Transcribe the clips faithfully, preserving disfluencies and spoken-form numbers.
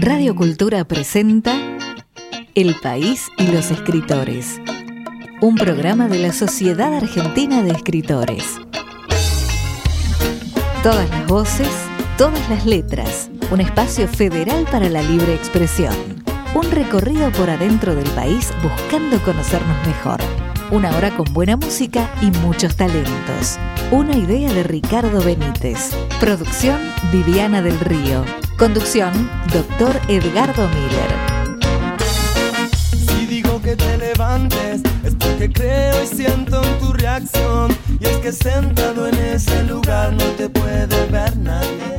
Radio Cultura presenta El País y los Escritores, un programa de la Sociedad Argentina de Escritores. Todas las voces, todas las letras, un espacio federal para la libre expresión. Un recorrido por adentro del país buscando conocernos mejor. Una hora con buena música y muchos talentos. Una idea de Ricardo Benítez. Producción Viviana del Río. Conducción Doctor Edgardo Miller. Si digo que te levantes es porque creo y siento en tu reacción. Y es que sentado en ese lugar no te puede ver nadie.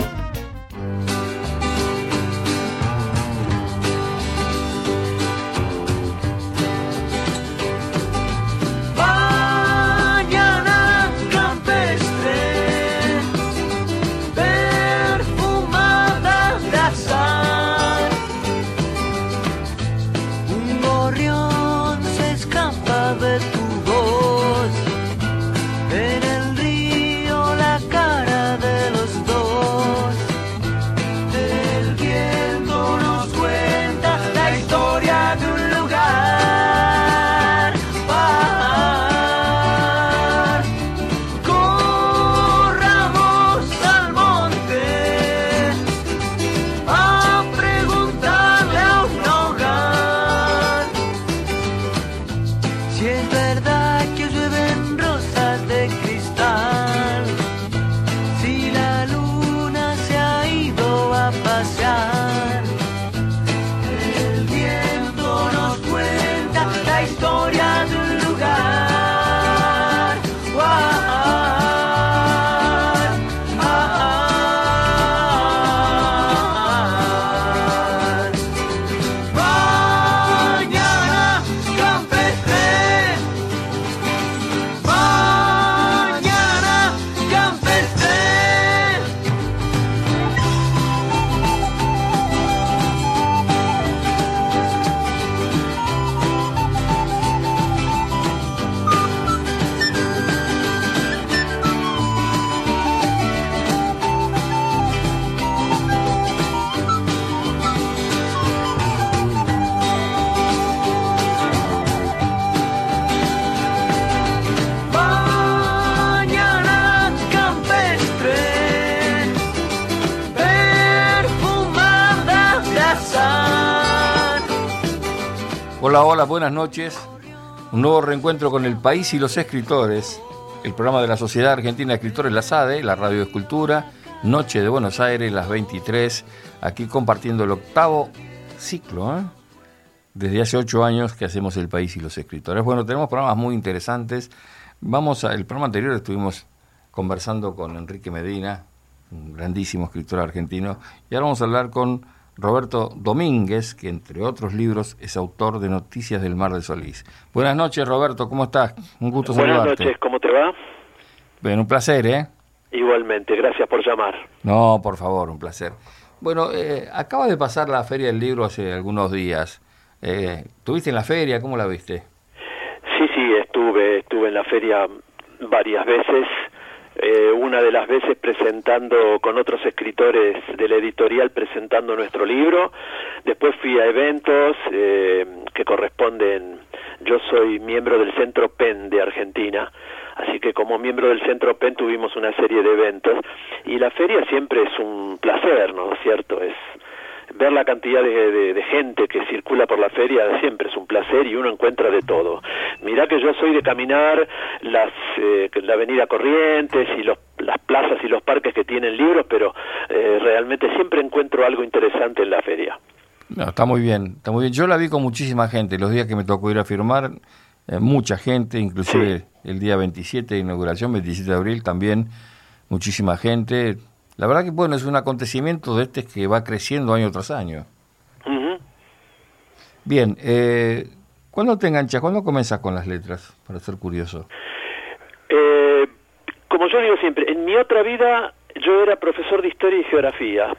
Hola, hola, buenas noches. Un nuevo reencuentro con El País y los Escritores, el programa de la Sociedad Argentina de Escritores, la S A D E, la Radio Escultura, Noche de Buenos Aires, las veintitrés, aquí compartiendo el octavo ciclo, ¿eh? Desde hace ocho años que hacemos El País y los Escritores. Bueno, tenemos programas muy interesantes. Vamos a, el programa anterior estuvimos conversando con Enrique Medina, un grandísimo escritor argentino, y ahora vamos a hablar con Roberto Domínguez, que entre otros libros es autor de Noticias del Mar de Solís. Buenas noches, Roberto, ¿cómo estás? Un gusto saludarte. Buenas noches, ¿cómo te va? Bueno, un placer, ¿eh? Igualmente, gracias por llamar. No, por favor, un placer. Bueno, eh, acaba de pasar la Feria del Libro hace algunos días. Eh, ¿Tuviste en la feria? ¿Cómo la viste? Sí, sí, estuve, estuve en la feria varias veces. Eh, una de las veces presentando con otros escritores de la editorial, presentando nuestro libro. Después fui a eventos eh, que corresponden. Yo soy miembro del Centro PEN de Argentina, así que como miembro del Centro PEN tuvimos una serie de eventos, y la feria siempre es un placer, ¿no es cierto? Es ver la cantidad de, de, de gente que circula por la feria, siempre es un placer y uno encuentra de todo. Mirá que yo soy de caminar las eh, la avenida Corrientes y los, las plazas y los parques que tienen libros, pero eh, realmente siempre encuentro algo interesante en la feria. No, está muy bien, está muy bien. Yo la vi con muchísima gente, los días que me tocó ir a firmar, eh, mucha gente, inclusive sí. El día veintisiete de inauguración, veintisiete de abril, también muchísima gente. La verdad que bueno, es un acontecimiento de este que va creciendo año tras año. Uh-huh. Bien, eh, ¿cuándo te enganchas? ¿Cuándo comienzas con las letras? Para ser curioso. Eh, como yo digo siempre, en mi otra vida yo era profesor de Historia y Geografía.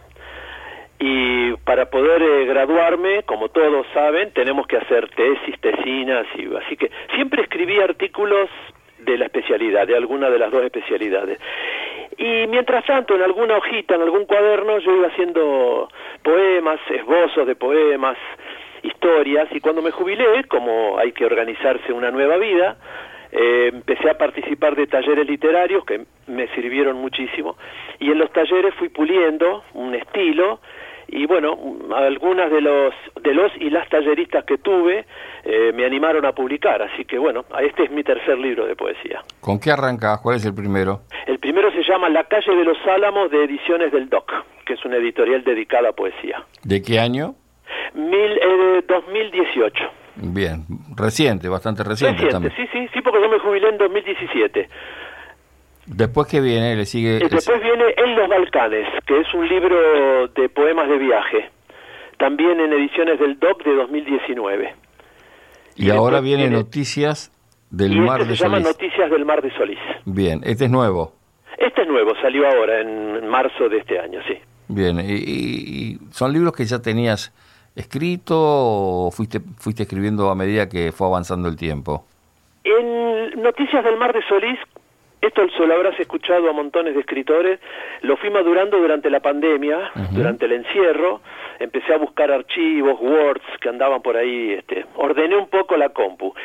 Y para poder eh, graduarme, como todos saben, tenemos que hacer tesis, tesinas, y así que siempre escribí artículos de la especialidad, de alguna de las dos especialidades. Y mientras tanto, en alguna hojita, en algún cuaderno, yo iba haciendo poemas, esbozos de poemas, historias, y cuando me jubilé, como hay que organizarse una nueva vida, eh, empecé a participar de talleres literarios que me sirvieron muchísimo, y en los talleres fui puliendo un estilo, y bueno, algunas de los de los y las talleristas que tuve eh, me animaron a publicar, así que bueno, este es mi tercer libro de poesía. ¿Con qué arrancás? ¿Cuál es el primero? El primero se llama La calle de los Álamos, de Ediciones del Doc, que es una editorial dedicada a poesía. ¿De qué año? Mil, eh, dos mil dieciocho. Bien, reciente, bastante reciente, reciente también. Sí, sí, sí, porque yo me jubilé en dos mil diecisiete. Después que viene, le sigue... Y después viene En los Balcanes, que es un libro de poemas de viaje, también en Ediciones del Doc de dos mil diecinueve. Y, y ahora viene Noticias del y Mar este de se llama Solís. Noticias del Mar de Solís. Bien, este es nuevo. Este es nuevo, salió ahora en marzo de este año, sí. Bien, y, y, y ¿son libros que ya tenías escrito o fuiste, fuiste escribiendo a medida que fue avanzando el tiempo? En Noticias del Mar de Solís, esto se lo habrás escuchado a montones de escritores, lo fui madurando durante la pandemia, uh-huh. durante el encierro, empecé a buscar archivos, Words que andaban por ahí, este, ordené un poco la compu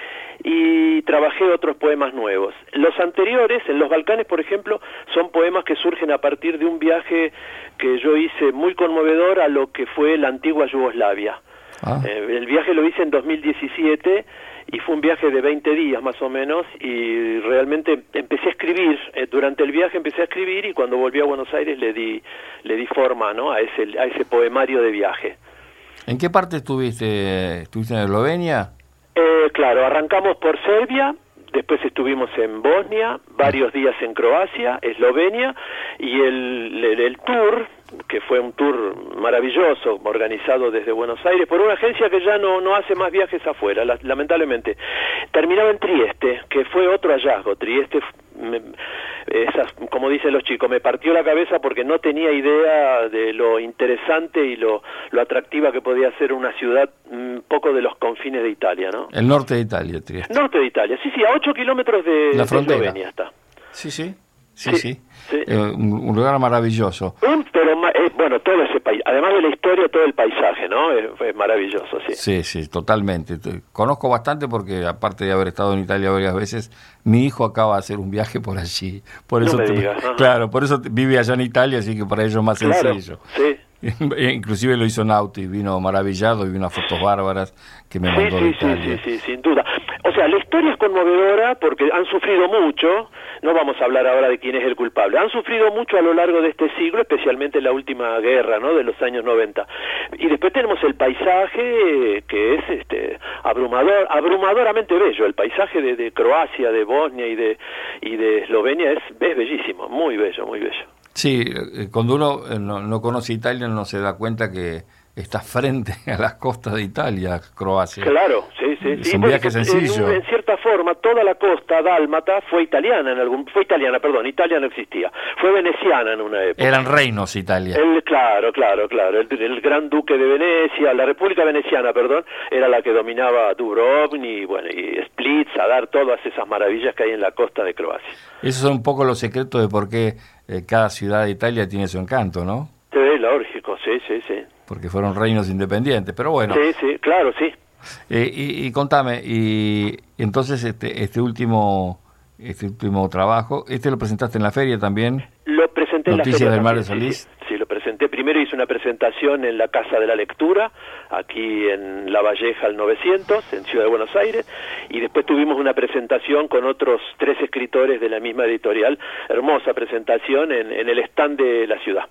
y trabajé otros poemas nuevos. Los anteriores, en los Balcanes, por ejemplo, son poemas que surgen a partir de un viaje que yo hice muy conmovedor a lo que fue la antigua Yugoslavia. Ah. Eh, el viaje lo hice en dos mil diecisiete y fue un viaje de veinte días más o menos, y realmente empecé a escribir, eh, durante el viaje empecé a escribir, y cuando volví a Buenos Aires le di le di forma, ¿no?, a ese a ese poemario de viaje. ¿En qué parte estuviste? ¿Estuviste en Eslovenia? Eh, claro, arrancamos por Serbia, después estuvimos en Bosnia, varios días en Croacia, Eslovenia, y el, el, el tour, que fue un tour maravilloso, organizado desde Buenos Aires, por una agencia que ya no, no hace más viajes afuera, la, lamentablemente. Terminaba en Trieste, que fue otro hallazgo. Trieste, me, esas, como dicen los chicos, me partió la cabeza porque no tenía idea de lo interesante y lo, lo atractiva que podía ser una ciudad un poco de los confines de Italia, ¿no? El norte de Italia, Trieste. Norte de Italia, sí, sí, a ocho kilómetros de, la de frontera. Eslovenia está. Sí, sí. Sí, sí, sí. sí. Eh, un, un lugar maravilloso. Un, pero eh, bueno, todo ese país, además de la historia, todo el paisaje, ¿no? Es, es maravilloso, sí. Sí, sí, totalmente. Conozco bastante porque, aparte de haber estado en Italia varias veces, mi hijo acaba de hacer un viaje por allí. Por eso no me te, digas, claro, por eso vive allá en Italia, así que para ellos es más claro, sencillo. Sí. Inclusive lo hizo Nauti, vino maravillado y vi unas fotos bárbaras que me sí, mandó sí, de Italia. Sí, sí, sí, sin duda. O sea, la historia es conmovedora porque han sufrido mucho, no vamos a hablar ahora de quién es el culpable, han sufrido mucho a lo largo de este siglo, especialmente en la última guerra, ¿no?, de los años noventa. Y después tenemos el paisaje, que es este abrumador, abrumadoramente bello. El paisaje de, de Croacia, de Bosnia y de, y de Eslovenia es, es bellísimo, muy bello, muy bello. Sí, cuando uno no, no conoce Italia no se da cuenta que está frente a las costas de Italia, Croacia. Claro, sí, sí. Es sí, un viaje sencillo. En, en cierta forma, toda la costa dálmata fue italiana, en algún, fue italiana, perdón, Italia no existía, fue veneciana en una época. Eran reinos Italia. El, claro, claro, claro, el, el gran duque de Venecia, la República Veneciana, perdón, era la que dominaba Dubrovnik, bueno, y Split, Zadar, todas esas maravillas que hay en la costa de Croacia. Esos son un poco los secretos de por qué eh, cada ciudad de Italia tiene su encanto, ¿no? Sí, lógico, sí, sí, sí. Porque fueron reinos independientes, pero bueno. Sí, sí, claro, sí. Eh, y, y contame, y entonces este este último este último trabajo, ¿este lo presentaste en la feria también? Lo presenté Noticias en la feria del Mar de también, Solís. Sí, sí, sí, lo presenté. Primero hice una presentación en la Casa de la Lectura, aquí en La Valleja al novecientos, en Ciudad de Buenos Aires, y después tuvimos una presentación con otros tres escritores de la misma editorial, hermosa presentación en, en el stand de la ciudad.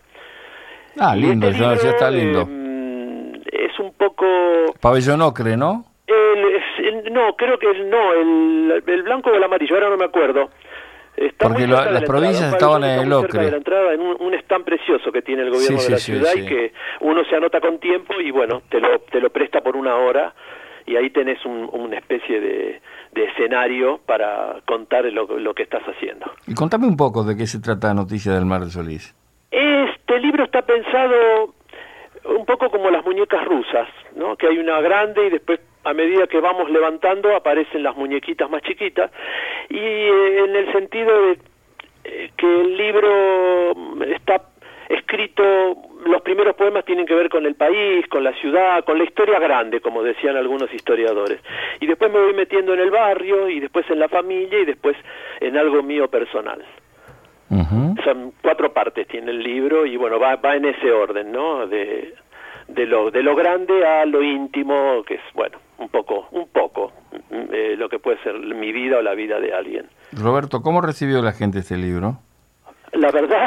Ah, lindo, este libro, ya está lindo. Eh, es un poco... Pabellón Ocre, ¿no? El, es, el, no, creo que el, no, el, el blanco o el amarillo, ahora no me acuerdo. Está porque lo, las provincias estaban en el Ocre. De la entrada, en un, un stand precioso que tiene el gobierno sí, de la sí, ciudad sí, y sí. que uno se anota con tiempo y bueno, te lo, te lo presta por una hora y ahí tenés un, una especie de, de escenario para contar lo, lo que estás haciendo. Y contame un poco de qué se trata Noticias del Mar de Solís. Este libro está pensado un poco como las muñecas rusas, ¿no? Que hay una grande y después a medida que vamos levantando aparecen las muñequitas más chiquitas y eh, en el sentido de eh, que el libro está escrito, los primeros poemas tienen que ver con el país, con la ciudad, con la historia grande, como decían algunos historiadores. Y después me voy metiendo en el barrio, y después en la familia, y después en algo mío personal. Uh-huh. Son cuatro partes tiene el libro, y bueno, va, va en ese orden, ¿no? De, de, lo, de lo grande a lo íntimo, que es, bueno, un poco, un poco, eh, lo que puede ser mi vida o la vida de alguien. Roberto, ¿cómo recibió la gente este libro? La verdad,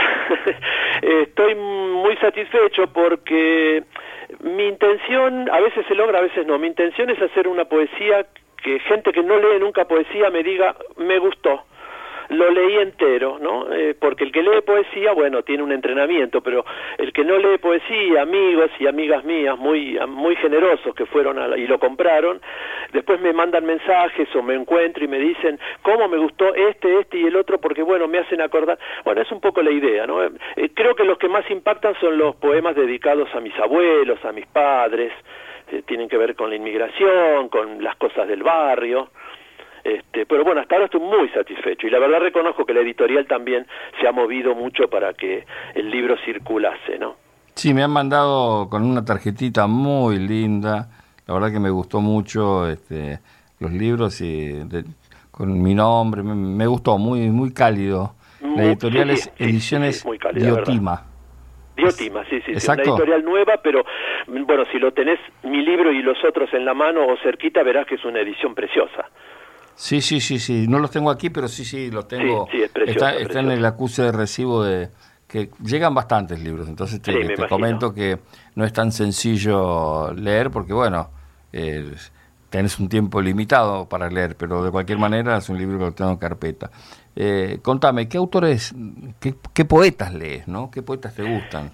estoy muy satisfecho porque mi intención, a veces se logra, a veces no, mi intención es hacer una poesía que gente que no lee nunca poesía me diga, me gustó, lo leí entero, ¿no? Eh, porque el que lee poesía, bueno, tiene un entrenamiento, pero el que no lee poesía, amigos y amigas mías muy muy generosos que fueron a la, y lo compraron, después me mandan mensajes o me encuentro y me dicen, ¿cómo me gustó este, este y el otro? Porque, bueno, me hacen acordar. Bueno, es un poco la idea, ¿no? Eh, creo que los que más impactan son los poemas dedicados a mis abuelos, a mis padres, eh, tienen que ver con la inmigración, con las cosas del barrio. Este, pero bueno, hasta ahora estoy muy satisfecho y la verdad reconozco que la editorial también se ha movido mucho para que el libro circulase, ¿no? Sí, me han mandado con una tarjetita muy linda, la verdad que me gustó mucho este, los libros y de, con mi nombre, me, me gustó, muy muy cálido. La editorial sí, es sí, Ediciones sí, sí, cálida, Diotima. Diotima, sí, sí, sí, una editorial nueva, pero bueno, si lo tenés, mi libro y los otros en la mano o cerquita, verás que es una edición preciosa. Sí, sí, sí, sí. No los tengo aquí, pero sí, sí, los tengo. Sí, sí, es precioso, está, está en el acuse de recibo de que llegan bastantes libros. Entonces te, sí, te comento que no es tan sencillo leer porque, bueno, eh, tenés un tiempo limitado para leer, pero de cualquier manera es un libro que lo tengo en carpeta. Eh, contame, ¿qué autores, qué, qué poetas lees, no? ¿Qué poetas te gustan?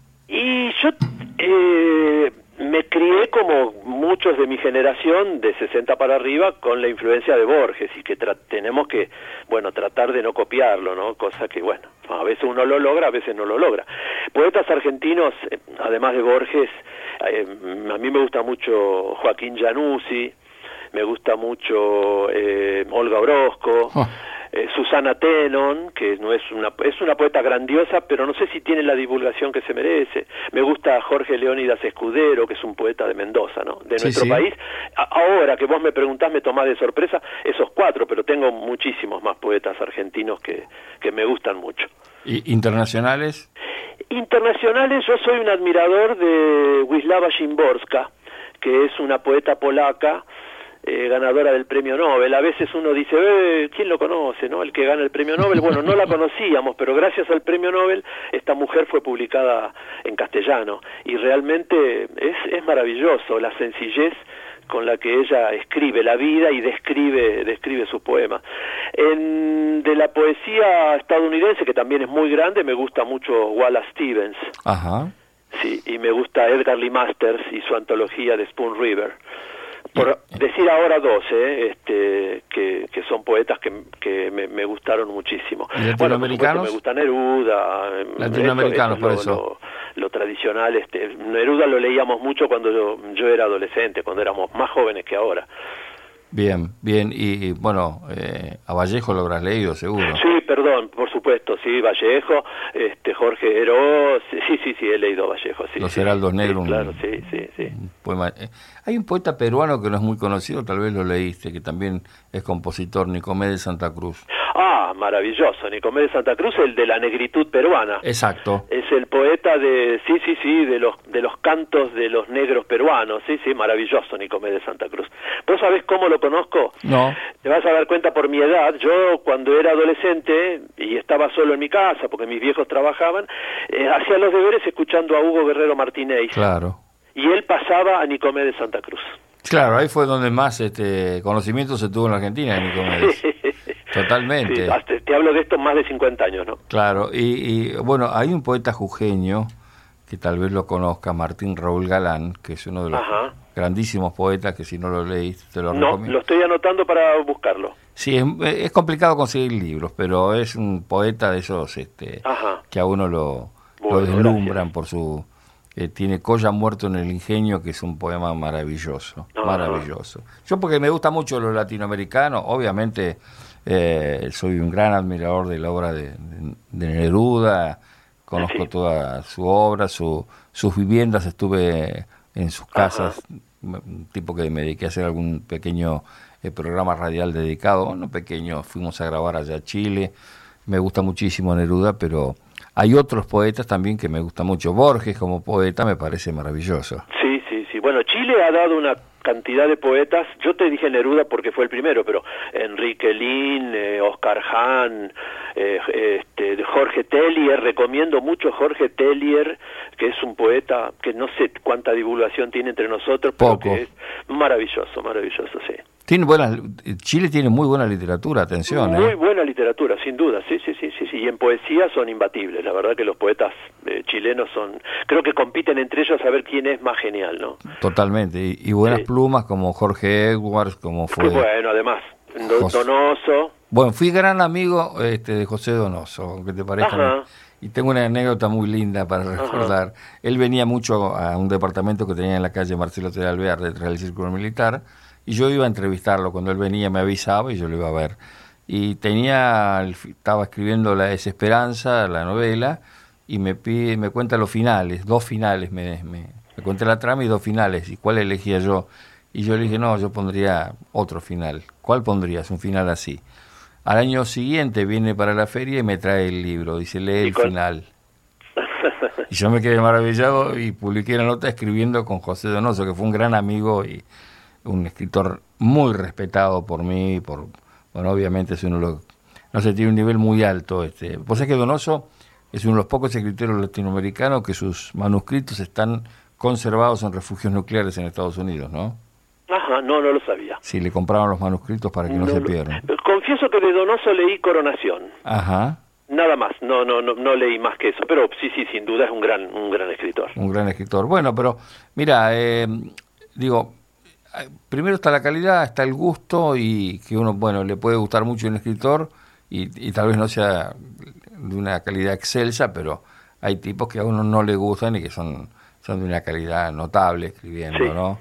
Y yo... Eh... me crié como muchos de mi generación de sesenta para arriba con la influencia de Borges y que tra- tenemos que, bueno, tratar de no copiarlo, ¿no? Cosa que, bueno, a veces uno lo logra, a veces no lo logra. Poetas argentinos, eh, además de Borges, eh, a mí me gusta mucho Joaquín Januzzi, me gusta mucho eh, Olga Orozco, oh. eh, Susana Tenon, que no es una es una poeta grandiosa, pero no sé si tiene la divulgación que se merece. Me gusta Jorge Leónidas Escudero, que es un poeta de Mendoza, ¿no? De nuestro sí, sí. país. A- ahora que vos me preguntás, me tomás de sorpresa esos cuatro, pero tengo muchísimos más poetas argentinos que, que me gustan mucho. ¿Y internacionales? Internacionales, yo soy un admirador de Wisława Szymborska, que es una poeta polaca, Eh, ganadora del premio Nobel. A veces uno dice, eh, ¿quién lo conoce, no? El que gana el premio Nobel. Bueno, no la conocíamos, pero gracias al premio Nobel esta mujer fue publicada en castellano y realmente es, es maravilloso la sencillez con la que ella escribe la vida y describe describe sus poemas. En, de la poesía estadounidense, que también es muy grande, me gusta mucho Wallace Stevens. Ajá. Sí, y me gusta Edgar Lee Masters y su antología de Spoon River. Por decir ahora dos, eh, este, que, que son poetas que, que me, me gustaron muchísimo. ¿Y latinoamericanos? Bueno, me gusta Neruda. Latinoamericanos, esto, esto por lo, eso. Lo, lo tradicional. Este, Neruda lo leíamos mucho cuando yo, yo era adolescente, cuando éramos más jóvenes que ahora. Bien, bien. Y, y bueno, eh, a Vallejo lo habrás leído, seguro. Sí, perdón, por supuesto, sí, Vallejo, este, Jorge Heró, sí, sí, sí, he leído Vallejo. Sí, Los sí, Heraldos sí, Negros. Claro, un, sí, sí, sí. Un poema. Hay un poeta peruano que no es muy conocido, tal vez lo leíste, que también es compositor, Nicomé de Santa Cruz. Ah, maravilloso, Nicomé de Santa Cruz, el de la negritud peruana. Exacto. Es el poeta de, sí, sí, sí, de los de los cantos de los negros peruanos, sí, sí, maravilloso Nicomé de Santa Cruz. ¿Vos sabés cómo lo conozco? No. Te vas a dar cuenta por mi edad. Yo cuando era adolescente y estaba solo en mi casa porque mis viejos trabajaban, eh, hacía los deberes escuchando a Hugo Guerrero Martínez. Claro. Y él pasaba a Nicomé de Santa Cruz. Claro, ahí fue donde más este conocimiento se tuvo en la Argentina, de Nicomedes. Totalmente. Sí, hasta, te hablo de esto más de cincuenta años, ¿no? Claro, y, y bueno, hay un poeta jujeño que tal vez lo conozca, Martín Raúl Galán, que es uno de los Ajá. grandísimos poetas que si no lo leíste te lo no, recomiendo. Lo estoy anotando para buscarlo. Sí, es, es complicado conseguir libros, pero es un poeta de esos este, que a uno lo, bueno, lo deslumbran gracias. por su... Eh, tiene Colla muerto en el ingenio, que es un poema maravilloso, Ajá. maravilloso. Yo porque me gusta mucho lo latinoamericano, obviamente eh, soy un gran admirador de la obra de, de, de Neruda, conozco Sí. toda su obra, su, sus viviendas, estuve en sus casas, un tipo que me dediqué a hacer algún pequeño eh, programa radial dedicado, no pequeño, fuimos a grabar allá a Chile, me gusta muchísimo Neruda, pero hay otros poetas también que me gustan mucho. Borges como poeta me parece maravilloso. Sí, sí, sí. Bueno, Chile ha dado una cantidad de poetas. Yo te dije Neruda porque fue el primero, pero Enrique Lin, eh, Oscar Hahn, eh, este, Jorge Tellier. Recomiendo mucho Jorge Tellier, que es un poeta que no sé cuánta divulgación tiene entre nosotros, pero Poco. que es maravilloso, maravilloso, sí. Tiene buenas, Chile tiene muy buena literatura, atención. Muy ¿eh? buena literatura, sin duda, sí, sí, sí, sí, sí. Y en poesía son imbatibles. La verdad que los poetas eh, chilenos son, creo que compiten entre ellos a ver quién es más genial, ¿no? Totalmente. Y, y buenas Sí. plumas como Jorge Edwards, como fue. Qué bueno, además, Do- José- Donoso. Bueno, fui gran amigo este, de José Donoso, que te parezca. Ajá. Y tengo una anécdota muy linda para recordar. Él venía mucho a un departamento que tenía en la calle Marcelo T. Alvear, detrás del Círculo Militar, y yo iba a entrevistarlo. Cuando él venía me avisaba y yo lo iba a ver. Y tenía, estaba escribiendo La Desesperanza, la novela, y me pide, me cuenta los finales, dos finales, me, me, me cuenta la trama y dos finales, y cuál elegía yo. Y yo le dije, no, yo pondría otro final. ¿Cuál pondrías? Un final así. Al año siguiente viene para la feria y me trae el libro, dice, lee el cuál? final. Y yo me quedé maravillado y publiqué la nota escribiendo con José Donoso, que fue un gran amigo y un escritor muy respetado por mí, por bueno, obviamente es uno de los, no sé, tiene un nivel muy alto. Este. Vos sabés que Donoso es uno de los pocos escritores latinoamericanos que sus manuscritos están conservados en refugios nucleares en Estados Unidos, ¿no? Ajá, no, no lo sabía. Sí, le compraban los manuscritos para que no, No se lo- pierdan. Confieso que de Donoso leí Coronación. Ajá, Nada más, no, no, no, no leí más que eso, pero sí, sí, sin duda es un gran, un gran escritor. un gran escritor. Bueno, pero mira, eh, digo, eh, primero está la calidad, está el gusto y que uno, bueno, le puede gustar mucho un escritor y, y tal vez no sea de una calidad excelsa, pero hay tipos que a uno no le gustan y que son, son de una calidad notable escribiendo, Sí. ¿no?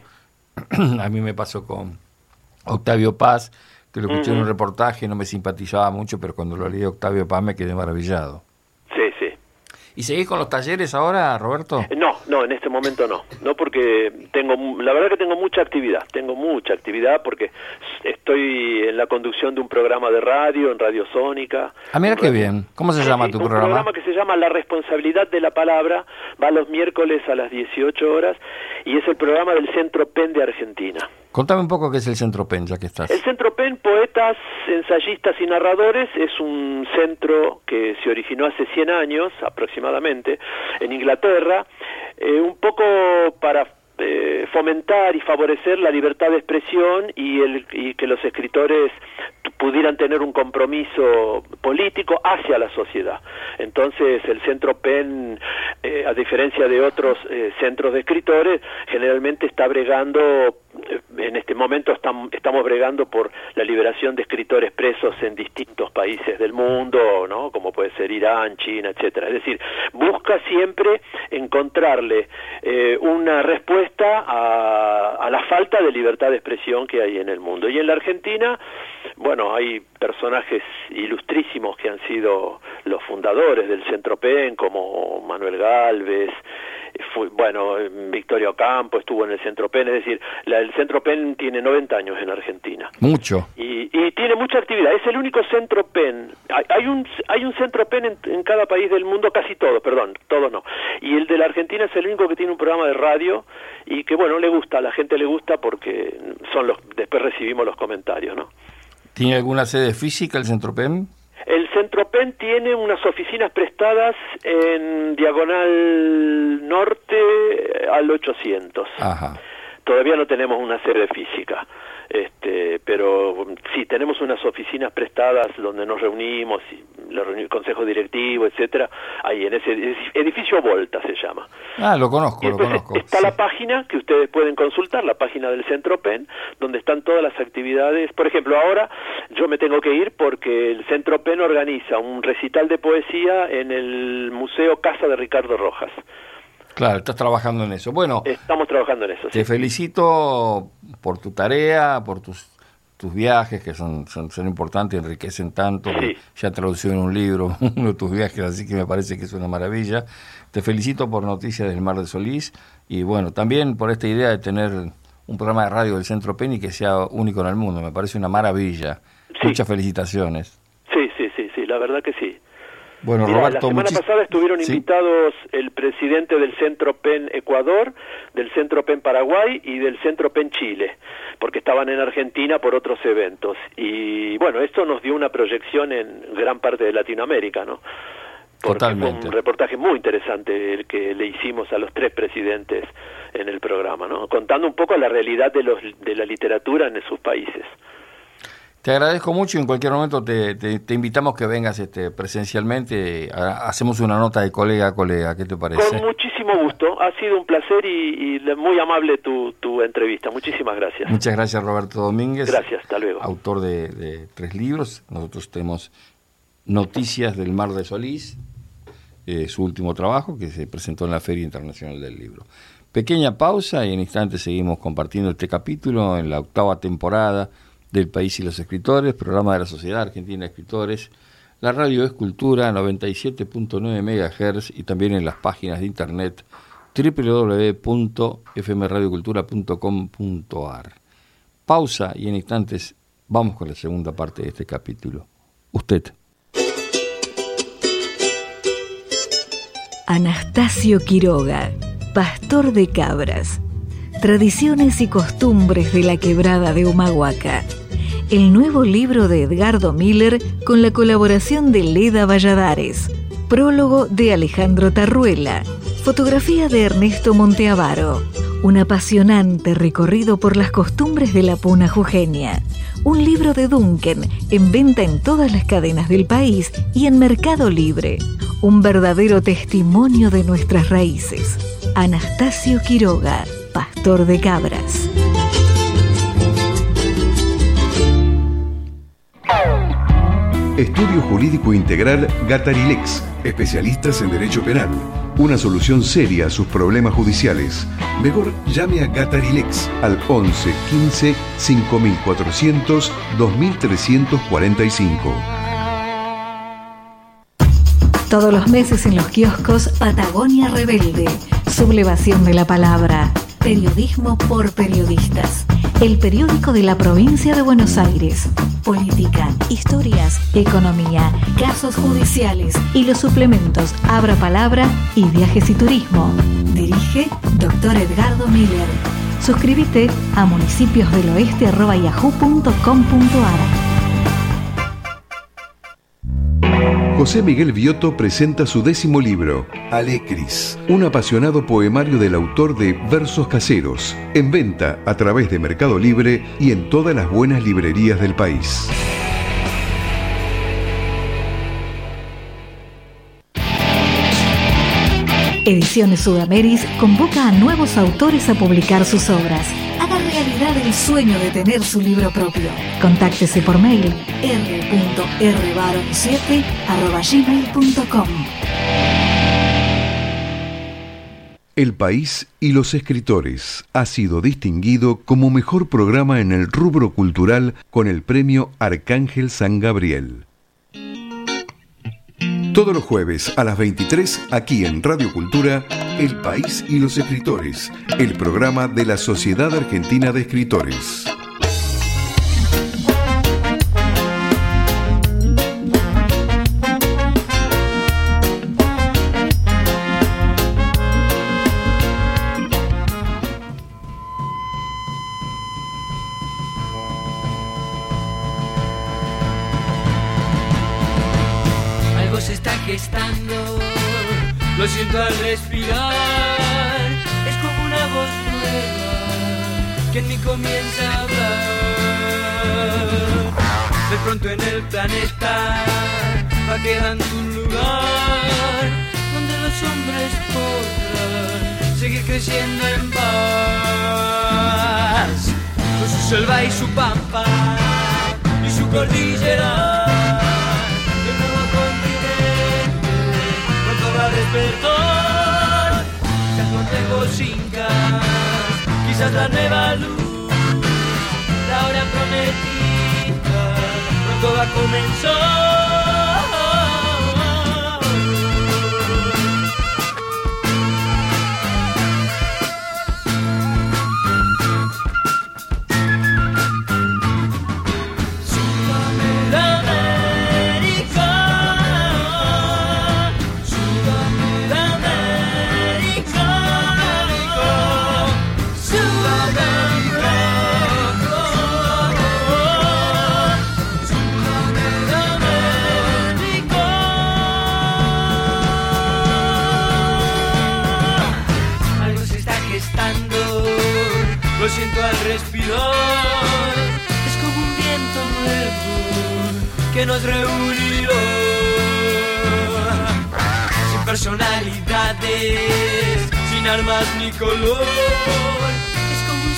A mí me pasó con Octavio Paz, que lo escuché en un Ujú. reportaje, no me simpatizaba mucho, pero cuando lo leí a Octavio Paz me quedé maravillado. Sí, sí. ¿Y seguís con los talleres ahora, Roberto? No, no, en este momento no, no porque tengo, mu- la verdad que tengo mucha actividad, tengo mucha actividad porque estoy en la conducción de un programa de radio, en Radio Sónica. Ah, mira Un qué radio- bien. ¿Cómo se Sí, llama sí, tu un programa? programa que se llama La Responsabilidad de la Palabra, va los miércoles a las dieciocho horas y es el programa del Centro P E N de Argentina. Contame un poco qué es el Centro P E N, ya que estás. El Centro P E N, Poetas, Ensayistas y Narradores, es un centro que se originó hace cien años aproximadamente en Inglaterra, eh, un poco para eh, fomentar y favorecer la libertad de expresión y, el, y que los escritores pudieran tener un compromiso político hacia la sociedad. Entonces el Centro P E N, eh, a diferencia de otros eh, centros de escritores, generalmente está bregando, eh, en este momento estamos, estamos bregando por la liberación de escritores presos en distintos países del mundo, ¿no? Como puede ser Irán, China, etcétera. Es decir, busca siempre encontrarle eh, una respuesta a, a la falta de libertad de expresión que hay en el mundo. Y en la Argentina, bueno, hay personajes ilustrísimos que han sido los fundadores del Centro P E N, como Manuel Gálvez, fue, bueno, Victoria Ocampo estuvo en el Centro P E N, es decir, la, el Centro P E N tiene noventa años en Argentina. Mucho. Y, y tiene mucha actividad, es el único Centro P E N. Hay, hay un hay un Centro P E N en, en cada país del mundo, casi todos, perdón, todos no. Y el de la Argentina es el único que tiene un programa de radio y que, bueno, le gusta, a la gente le gusta porque son los después recibimos los comentarios, ¿no? ¿Tiene alguna sede física el Centro P E N? El Centro P E N tiene unas oficinas prestadas en Diagonal Norte al ochocientos. Ajá. Todavía no tenemos una sede física, este, pero sí tenemos unas oficinas prestadas donde nos reunimos, y la reuni- el consejo directivo, etcétera, ahí en ese edificio Volta se llama. Ah, lo conozco, Y lo después conozco. está Sí. la página que ustedes pueden consultar, la página del Centro P E N, donde están todas las actividades. Por ejemplo, ahora yo me tengo que ir porque el Centro P E N organiza un recital de poesía en el Museo Casa de Ricardo Rojas. Claro, estás trabajando en eso. Bueno, Estamos trabajando en eso. te Sí. felicito por tu tarea, por tus tus viajes, que son, son, son importantes, enriquecen tanto, Sí. ya tradució en un libro uno de tus viajes, así que me parece que es una maravilla. Te felicito por Noticias del Mar de Solís, y bueno, también por esta idea de tener un programa de radio del Centro Penny que sea único en el mundo, me parece una maravilla. Sí. Muchas felicitaciones. Sí, sí, sí, sí, la verdad que sí. Bueno, Mirá, Roberto, la semana muchis- pasada estuvieron ¿Sí? invitados el presidente del Centro Penn Ecuador, del Centro Penn Paraguay y del Centro Penn Chile, porque estaban en Argentina por otros eventos. Y bueno, esto nos dio una proyección en gran parte de Latinoamérica, ¿no? Porque Totalmente. fue un reportaje muy interesante el que le hicimos a los tres presidentes en el programa, ¿no? Contando un poco la realidad de, los, de la literatura en sus países. Te agradezco mucho y en cualquier momento te, te, te invitamos que vengas este, presencialmente. Ha- hacemos una nota de colega a colega, ¿qué te parece? Con muchísimo gusto, ha sido un placer y, y muy amable tu, tu entrevista. Muchísimas gracias. Muchas gracias, Roberto Domínguez. Gracias, hasta luego. Autor de, de tres libros. Nosotros tenemos Noticias del Mar de Solís, eh, su último trabajo que se presentó en la Feria Internacional del Libro. Pequeña pausa y en instantes seguimos compartiendo este capítulo en la octava temporada del País y los Escritores, programa de la Sociedad Argentina de Escritores. La radio es Cultura, noventa y siete punto nueve megahertz, y también en las páginas de internet doble u doble u doble u punto f m radio cultura punto com punto a r. Pausa y en instantes vamos con la segunda parte de este capítulo. Usted. Anastasio Quiroga, pastor de cabras. Tradiciones y costumbres de la quebrada de Humahuaca. El nuevo libro de Edgardo Miller con la colaboración de Leda Valladares. Prólogo de Alejandro Tarruela. Fotografía de Ernesto Monteavaro. Un apasionante recorrido por las costumbres de la puna jujeña. Un libro de Duncan en venta en todas las cadenas del país y en Mercado Libre. Un verdadero testimonio de nuestras raíces. Anastasio Quiroga, pastor de cabras. Estudio Jurídico Integral Gatarilex, especialistas en Derecho Penal. Una solución seria a sus problemas judiciales. Mejor llame a Gatarilex al once quince cinco mil cuatrocientos dos mil trescientos cuarenta y cinco. Todos los meses en los kioscos Patagonia Rebelde. Sublevación de la palabra. Periodismo por periodistas. El periódico de la provincia de Buenos Aires. Política, historias, economía, casos judiciales y los suplementos Abra Palabra y Viajes y Turismo. Dirige doctor Edgardo Miller. Suscríbete a municipiosdeloeste arroba yahoo punto com punto a r. José Miguel Biotto presenta su décimo libro, Alecris, un apasionado poemario del autor de Versos Caseros, en venta a través de Mercado Libre y en todas las buenas librerías del país. Ediciones Sudameris convoca a nuevos autores a publicar sus obras. Haga realidad el sueño de tener su libro propio. Contáctese por mail r punto r baron siete arroba gmail punto com. El País y los Escritores ha sido distinguido como mejor programa en el rubro cultural con el premio Arcángel San Gabriel. Todos los jueves a las veintitrés, aquí en Radio Cultura, El País y los Escritores, el programa de la Sociedad Argentina de Escritores. Lo siento al respirar, es como una voz nueva que en mí comienza a hablar. De pronto en el planeta va quedando un lugar donde los hombres podrán seguir creciendo en paz. Con su selva y su pampa y su cordillera. A despertar, quizás no tengo incas, quizás la nueva luz, la hora prometida. va a comenzar. Lo siento al respirar, es como un viento nuevo que nos reunió. Sin personalidades, sin armas ni color, es como un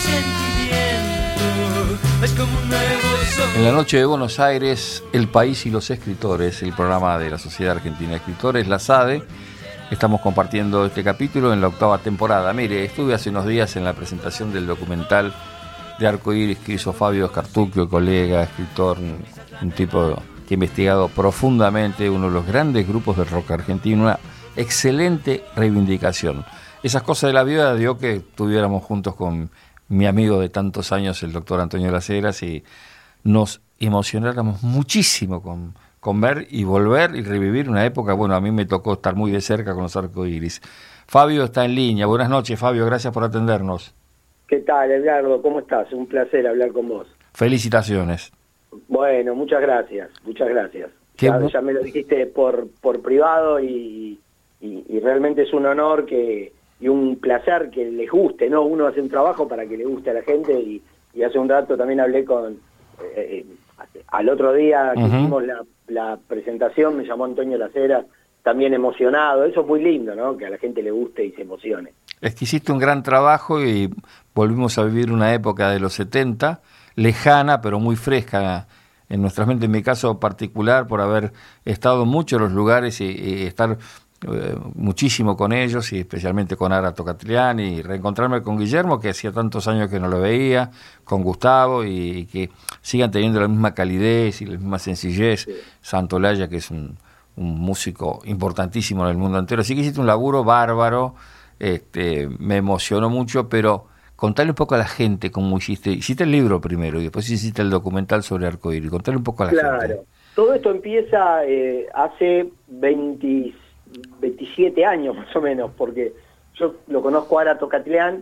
sentimiento, es como un nuevo sol. En la noche de Buenos Aires, El País y los Escritores, el programa de la Sociedad Argentina de Escritores, la S A D E. Estamos compartiendo este capítulo en la octava temporada. Mire, estuve hace unos días en la presentación del documental de Arcoíris que hizo Fabio Escartuccio, colega, escritor, un, un tipo que ha investigado profundamente uno de los grandes grupos de rock argentino, una excelente reivindicación. Esas cosas de la vida dio que estuviéramos juntos con mi amigo de tantos años, el doctor Antonio Las Heras, y nos emocionáramos muchísimo con... con ver y volver y revivir una época. Bueno, a mí me tocó estar muy de cerca con los Arcoíris. Fabio está en línea. Buenas noches, Fabio, gracias por atendernos. ¿Qué tal, Edgardo? ¿Cómo estás? Un placer hablar con vos. Felicitaciones. Bueno, muchas gracias, muchas gracias. Ya, ya me lo dijiste por por privado y, y, y realmente es un honor que y un placer que les guste, ¿no? Uno hace un trabajo para que le guste a la gente y, y hace un rato también hablé con... Eh, al otro día que uh-huh. hicimos la, la presentación me llamó Antonio Las Heras, también emocionado. Eso es muy lindo, ¿no? Que a la gente le guste y se emocione. Es que hiciste un gran trabajo y volvimos a vivir una época de los setenta, lejana pero muy fresca en nuestras mentes, en mi caso particular, por haber estado en muchos los lugares y, y estar eh, muchísimo con ellos, y especialmente con Ara Tocatlián, y reencontrarme con Guillermo, que hacía tantos años que no lo veía, con Gustavo, y, y que sigan teniendo la misma calidez y la misma sencillez. Sí. Santolaya, que es un, un músico importantísimo en el mundo entero. Así que hiciste un laburo bárbaro, este, me emocionó mucho, pero contale un poco a la gente cómo hiciste. Hiciste el libro primero y después hiciste el documental sobre Arcoíris. Contale un poco a la claro. gente. Claro, todo esto empieza eh, hace veinte, veintisiete años más o menos, porque yo lo conozco a Ara Tocatlián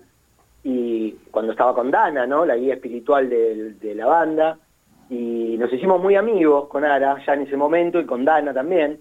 y cuando estaba con Dana, ¿no? La guía espiritual de, de la banda, y nos hicimos muy amigos con Ara ya en ese momento, y con Dana también,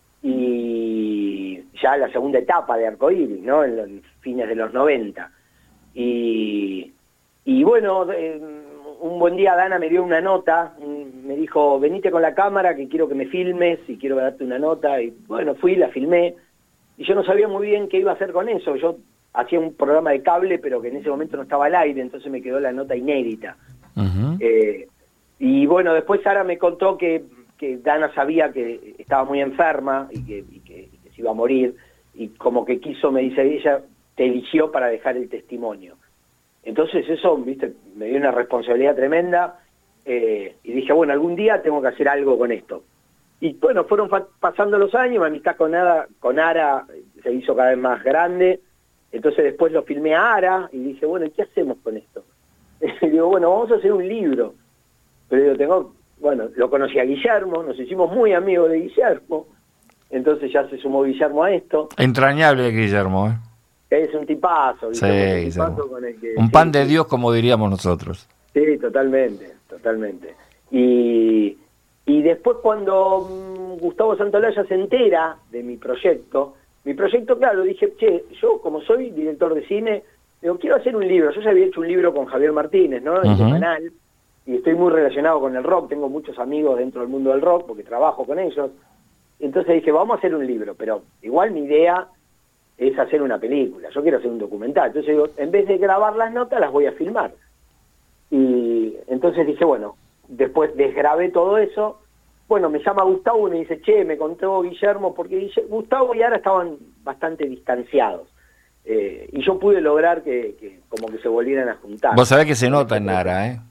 y ya la segunda etapa de Arcoíris, ¿no? En los fines de los noventa. Y, y bueno, eh, un buen día Dana me dio una nota, me dijo, venite con la cámara que quiero que me filmes y quiero darte una nota, y bueno, fui, la filmé, y yo no sabía muy bien qué iba a hacer con eso. Yo hacía un programa de cable, pero que en ese momento no estaba al aire, entonces me quedó la nota inédita. Uh-huh. Eh, y bueno, después Sara me contó que, que Dana sabía que estaba muy enferma y que, y, que, y que se iba a morir, y como que quiso, me dice ella, te eligió para dejar el testimonio. Entonces eso, viste, me dio una responsabilidad tremenda, eh, y dije, bueno, algún día tengo que hacer algo con esto. Y bueno, fueron fa- pasando los años, mi amistad con Ara, con Ara se hizo cada vez más grande. Entonces después lo filmé a Ara y dije, bueno, ¿qué hacemos con esto? Y digo, bueno, vamos a hacer un libro. Pero yo tengo, bueno, lo conocí a Guillermo, nos hicimos muy amigos de Guillermo, entonces ya se sumó Guillermo a esto. Entrañable Guillermo, ¿eh? Es un tipazo, sí, un, tipazo con el que, un sí, pan de sí. Dios, como diríamos nosotros. Sí, totalmente, totalmente. Y, y después cuando um, Gustavo Santolaya se entera de mi proyecto, mi proyecto, claro, dije, che, yo como soy director de cine, digo, quiero hacer un libro. Yo ya había hecho un libro con Javier Martínez, ¿no? En uh-huh. Semanal, y estoy muy relacionado con el rock, tengo muchos amigos dentro del mundo del rock porque trabajo con ellos. Entonces dije, vamos a hacer un libro, pero igual mi idea es hacer una película, yo quiero hacer un documental. Entonces digo, en vez de grabar las notas, las voy a filmar. Y entonces dije, bueno, después desgrabé todo eso. Bueno, me llama Gustavo y me dice, che, me contó Guillermo, porque Guille- Gustavo y Ara estaban bastante distanciados. Eh, y yo pude lograr que, que como que se volvieran a juntar. Vos sabés que se nota en Ara, ¿eh?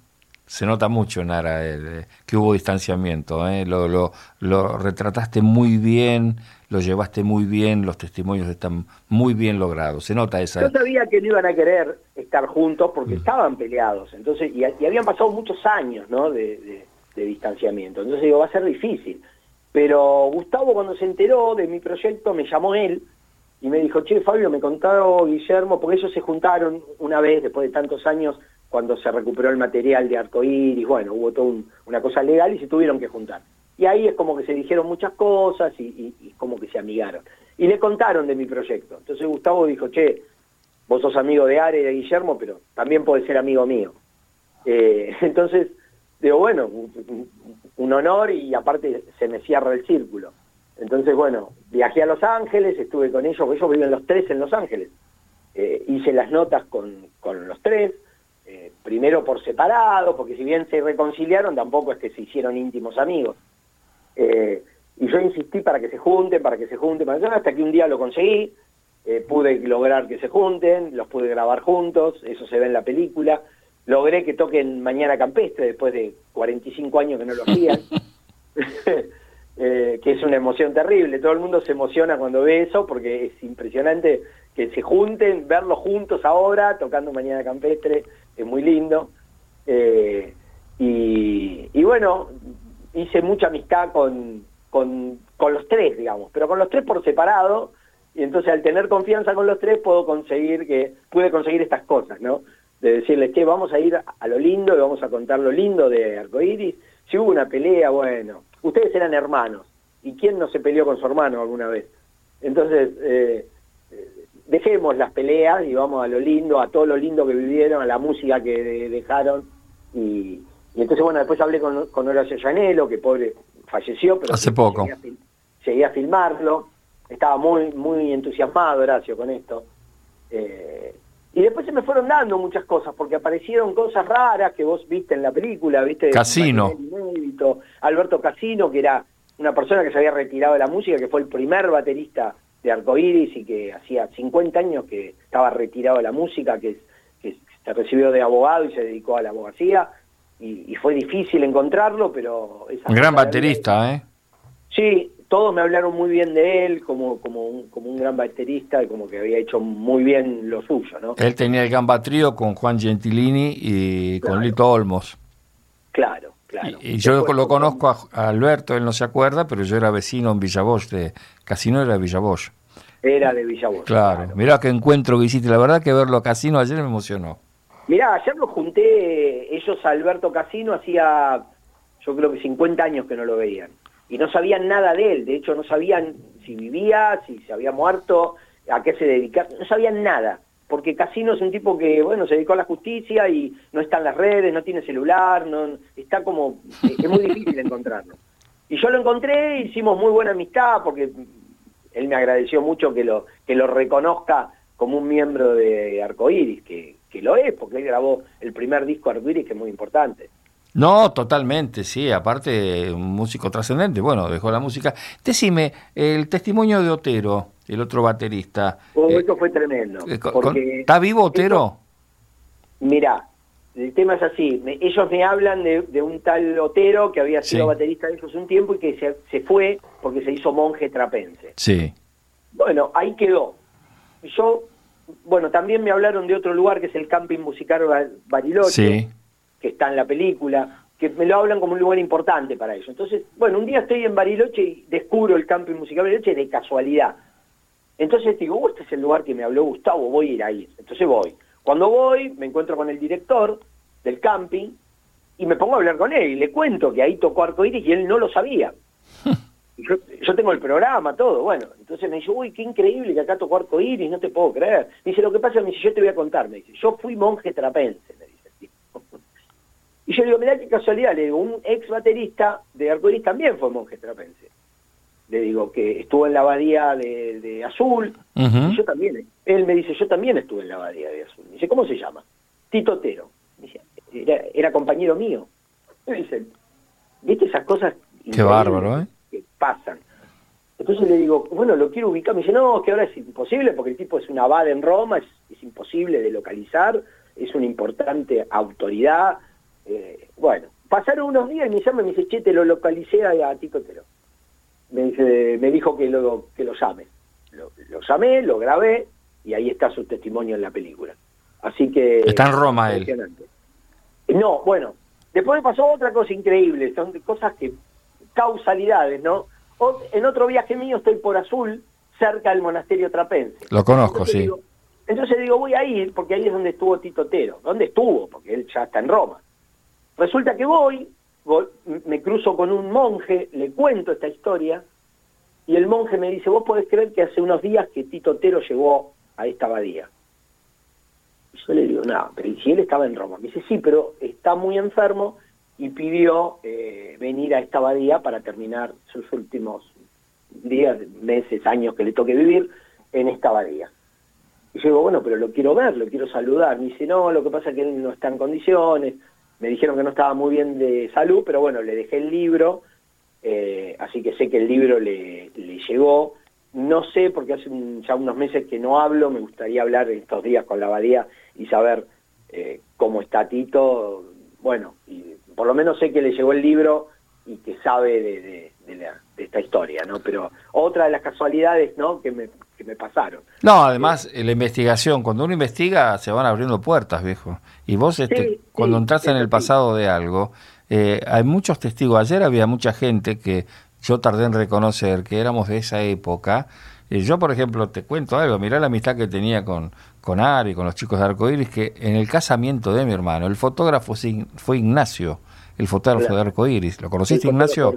Se nota mucho, Nara, el, que hubo distanciamiento, ¿eh? Lo, lo, lo retrataste muy bien, lo llevaste muy bien, los testimonios están muy bien logrados. Se nota esa... Yo sabía que no iban a querer estar juntos porque mm. estaban peleados, entonces y, y habían pasado muchos años, ¿no? de, de, de distanciamiento. Entonces digo, va a ser difícil. Pero Gustavo, cuando se enteró de mi proyecto, me llamó él y me dijo, che, Fabio, me contó Guillermo, porque ellos se juntaron una vez, después de tantos años, cuando se recuperó el material de Arcoíris, bueno, hubo toda un, una cosa legal y se tuvieron que juntar. Y ahí es como que se dijeron muchas cosas y, y, y como que se amigaron. Y le contaron de mi proyecto. Entonces Gustavo dijo, che, vos sos amigo de Are y de Guillermo, pero también podés ser amigo mío. Eh, entonces, digo, bueno, un, un honor y aparte se me cierra el círculo. Entonces, bueno, viajé a Los Ángeles, estuve con ellos, ellos viven los tres en Los Ángeles. Eh, hice las notas con, con los tres. Eh, primero por separado, porque si bien se reconciliaron, tampoco es que se hicieron íntimos amigos. Eh, y yo insistí para que se junten, para que se junten, para que, hasta que un día lo conseguí, eh, pude lograr que se junten, los pude grabar juntos, eso se ve en la película. Logré que toquen Mañana Campestre después de cuarenta y cinco años que no lo hacían, eh, que es una emoción terrible. Todo el mundo se emociona cuando ve eso, porque es impresionante que se junten, verlos juntos ahora, tocando Mañana Campestre, es muy lindo. Eh, y, y bueno, hice mucha amistad con, con, con los tres, digamos, pero con los tres por separado, y entonces al tener confianza con los tres puedo conseguir que, pude conseguir estas cosas, ¿no? De decirles, che, vamos a ir a lo lindo y vamos a contar lo lindo de Arcoíris. Si hubo una pelea, bueno, ustedes eran hermanos, ¿y quién no se peleó con su hermano alguna vez? Entonces, eh, dejemos las peleas y vamos a lo lindo, a todo lo lindo que vivieron, a la música que de, dejaron. Y, y entonces, bueno, después hablé con, con Horacio Llanelo, que pobre falleció, pero hace poco llegué a, llegué a filmarlo. Estaba muy muy entusiasmado Horacio con esto. Eh, y después se me fueron dando muchas cosas, porque aparecieron cosas raras que vos viste en la película, ¿viste? Casino. Inédito. Alberto Casino, que era una persona que se había retirado de la música, que fue el primer baterista de Arcoíris y que hacía cincuenta años que estaba retirado de la música, que, que se recibió de abogado y se dedicó a la abogacía, y, y fue difícil encontrarlo, pero... Un gran baterista, ¿eh? Sí, todos me hablaron muy bien de él, como, como, un, como un gran baterista y como que había hecho muy bien lo suyo, ¿no? Él tenía el Gamba Trío con Juan Gentilini y claro. con Lito Olmos. Claro, claro. Y, y yo Después, lo conozco a, a Alberto, él no se acuerda, pero yo era vecino en Villa Bosch, de Casino era de Villa Bosch. Era de Villa Bosch. Claro, claro. Mirá qué encuentro que hiciste, la verdad que verlo a Casino ayer me emocionó. Mirá, ayer lo junté, ellos a Alberto Casino hacía, yo creo que cincuenta años que no lo veían. Y no sabían nada de él, de hecho no sabían si vivía, si se había muerto, a qué se dedicaba, no sabían nada. Porque Casino es un tipo que, bueno, se dedicó a la justicia y no está en las redes, no tiene celular, no está como, es muy difícil encontrarlo. Y yo lo encontré, hicimos muy buena amistad, porque él me agradeció mucho que lo que lo reconozca como un miembro de Arcoíris, que, que lo es, porque él grabó el primer disco Arcoíris, que es muy importante. No, totalmente, sí, aparte un músico trascendente, bueno, dejó la música. Decime, el testimonio de Otero, el otro baterista. Oh, eh, eso fue tremendo. Porque ¿Está vivo Otero? Mirá, el tema es así, me, ellos me hablan de, de un tal Otero que había sido sí. baterista de ellos un tiempo y que se, se fue porque se hizo monje trapense. Sí. Bueno, ahí quedó. Yo, bueno, también me hablaron de otro lugar que es el Camping Musical Bariloche. Sí. Que está en la película, que me lo hablan como un lugar importante para ellos. Entonces, bueno, un día estoy en Bariloche y descubro el Camping Musical Bariloche de casualidad. Entonces digo, oh, este es el lugar que me habló Gustavo, voy a ir ahí. Entonces voy. Cuando voy, me encuentro con el director del camping y me pongo a hablar con él y le cuento que ahí tocó Arcoíris y él no lo sabía. Y yo, yo tengo el programa, todo, bueno. Entonces me dice, uy, qué increíble que acá tocó Arcoíris, no te puedo creer. Me dice, lo que pasa, me dice, yo te voy a contar, me dice, yo fui monje trapense, me dice. Y yo le digo, mirá qué casualidad, le digo, un ex baterista de Arcoíris también fue monje trapense. Le digo que estuvo en la abadía de, de Azul, uh-huh. y yo también, él me dice, yo también estuve en la abadía de Azul. Me dice, ¿cómo se llama? Tito Otero. Me dice, era, era compañero mío. Me dice, ¿viste esas cosas? Qué bárbaro, ¿eh? Que pasan. Entonces le digo, bueno, lo quiero ubicar. Me dice, no, es que ahora es imposible porque el tipo es un abad en Roma, es, es imposible de localizar, es una importante autoridad. Eh, Bueno, pasaron unos días y me llama y me dice, che, te lo localicé a, a Tito Tero. Me dice, me dijo que lo, que lo llame. Lo, lo llamé, lo grabé, y ahí está su testimonio en la película. Así que... Está en Roma él. No, bueno, después me pasó otra cosa increíble, son cosas que... causalidades, ¿no? O, en otro viaje mío estoy por Azul, cerca del monasterio trapense. Lo conozco, entonces sí. Digo, entonces digo, voy a ir, porque ahí es donde estuvo Tito Tero. ¿Dónde estuvo? Porque él ya está en Roma. Resulta que voy, voy, me cruzo con un monje, le cuento esta historia, y el monje me dice, vos podés creer que hace unos días que Tito Tero llegó a esta abadía. Y yo le digo, no, pero ¿y si él estaba en Roma? Me dice, sí, pero está muy enfermo, y pidió eh, venir a esta abadía para terminar sus últimos días, meses, años que le toque vivir en esta abadía. Y yo digo, bueno, pero lo quiero ver, lo quiero saludar. Me dice, no, lo que pasa es que él no está en condiciones. Me dijeron que no estaba muy bien de salud, pero bueno, le dejé el libro, eh, así que sé que el libro le, le llegó. No sé, porque hace un, ya unos meses que no hablo, me gustaría hablar estos días con la abadía y saber eh, cómo está Tito. Bueno, y por lo menos sé que le llegó el libro y que sabe de, de, de, la, de esta historia, ¿no? Pero otra de las casualidades, ¿no?, que me, que me pasaron. No, además, eh, la investigación, cuando uno investiga se van abriendo puertas, viejo. Y vos, este, Sí, cuando sí, entras en el sí. pasado de algo, eh, hay muchos testigos. Ayer había mucha gente que yo tardé en reconocer que éramos de esa época. Eh, yo, por ejemplo, te cuento algo, mirá la amistad que tenía con, con Ari, con los chicos de Arcoíris, que en el casamiento de mi hermano, el fotógrafo fue Ignacio, el fotógrafo Claro. de Arcoíris. ¿Lo conociste, Sí, Ignacio?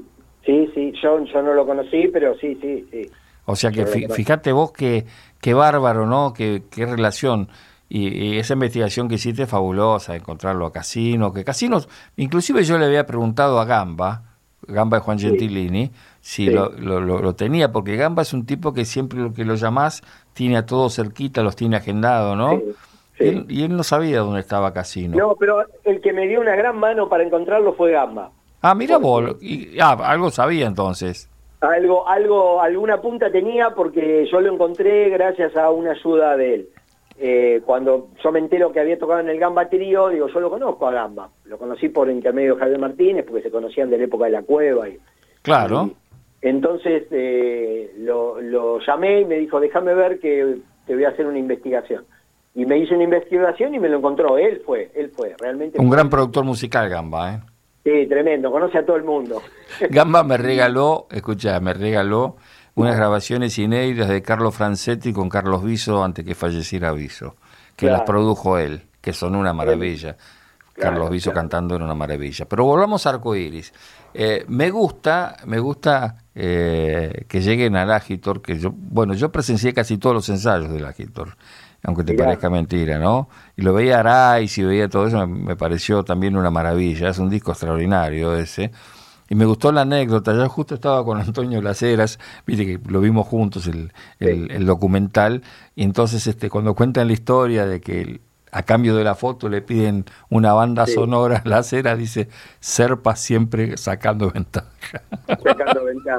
Sí, sí, yo, yo no lo conocí, pero sí, sí, sí. O sea que Yo lo fi- conozco. fíjate vos qué, qué bárbaro, ¿no? Qué, qué relación. Y, y esa investigación que hiciste es fabulosa, encontrarlo a Casino, que Casinos, inclusive yo le había preguntado a Gamba, Gamba de Juan Sí. Gentilini, si Sí. lo, lo, lo, lo tenía, porque Gamba es un tipo que siempre lo que lo llamás tiene a todos cerquita, los tiene agendado, ¿no? Sí, sí. Y, él, y él no sabía dónde estaba Casino. No, pero el que me dio una gran mano para encontrarlo fue Gamba. Ah, mira Porque- vos, y, ah, algo sabía entonces. Algo, algo, alguna punta tenía porque yo lo encontré gracias a una ayuda de él. Eh, cuando yo me entero que había tocado en el Gamba Trío, digo, yo lo conozco a Gamba. Lo conocí por intermedio de Javier Martínez, porque se conocían de la época de la cueva. Y, Claro. y entonces eh, lo, lo llamé y me dijo, déjame ver que te voy a hacer una investigación. Y me hizo una investigación y me lo encontró. Él fue, él fue, realmente. Un fue. gran productor musical, Gamba, ¿eh? Sí, tremendo, conoce a todo el mundo. Gamba me regaló, escucha, me regaló unas grabaciones inéditas de Carlos Francetti con Carlos Viso antes que falleciera Viso, que Claro. las produjo él, que son una maravilla. Claro, Carlos Viso claro. cantando era una maravilla. Pero volvamos a Arcoíris. Eh, me gusta, me gusta eh, que lleguen al Agitor, que yo, bueno, yo presencié casi todos los ensayos del Agitor, aunque te Mirá. parezca mentira, ¿no? Y lo veía Araiz y veía todo eso, me, me pareció también una maravilla. Es un disco extraordinario ese. Y me gustó la anécdota, yo justo estaba con Antonio Las Heras, viste que lo vimos juntos el, el, Sí. el documental, y entonces este cuando cuentan la historia de que el- a cambio de la foto le piden una banda Sí. sonora, Las Heras dice, Serpa siempre sacando ventaja. Sacando ventaja.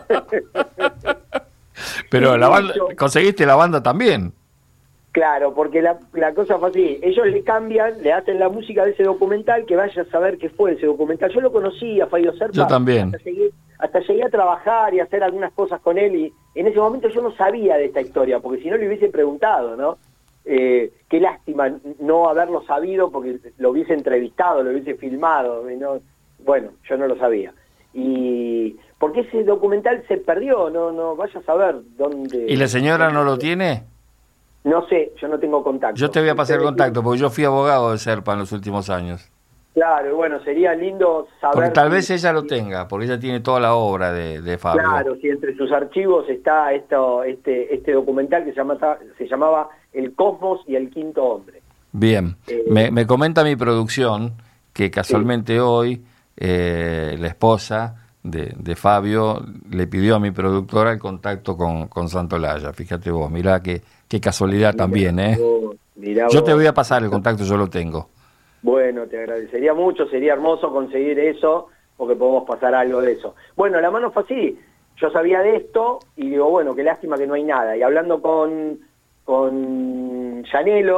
Pero Sí, la banda, yo- conseguiste la banda también. Claro, porque la, la cosa fue así, ellos le cambian, le hacen la música de ese documental, que vaya a saber qué fue ese documental. Yo lo conocí a Fabio Serpa. Yo también. Hasta llegué, hasta llegué a trabajar y a hacer algunas cosas con él, y en ese momento yo no sabía de esta historia, porque si no le hubiese preguntado, ¿no? Eh, qué lástima no haberlo sabido, porque lo hubiese entrevistado, lo hubiese filmado, y no, bueno, yo no lo sabía. Y porque ese documental se perdió, no, no, vaya a saber dónde... ¿Y la señora no lo tiene? No sé, yo no tengo contacto. Yo te voy a pasar el Ustedes contacto, porque yo fui abogado de Serpa en los últimos años. Claro, y bueno, sería lindo saber... Porque tal si- vez ella lo tenga, porque ella tiene toda la obra de, de Fabio. Claro, si entre sus archivos está esto, este, este documental que se, llama, se llamaba El Cosmos y el Quinto Hombre. Bien, Eh, me, me comenta mi producción que casualmente hoy eh, la esposa de, de Fabio le pidió a mi productora el contacto con, con Santolaya. Fíjate vos, mirá qué, qué casualidad también, ¿eh? Vos, mirá Yo vos. te voy a pasar el contacto, yo lo tengo. Bueno, te agradecería mucho, sería hermoso conseguir eso, porque podemos pasar algo de eso. Bueno, la mano fue así, yo sabía de esto y digo, bueno, qué lástima que no hay nada. Y hablando con, con Llanelo,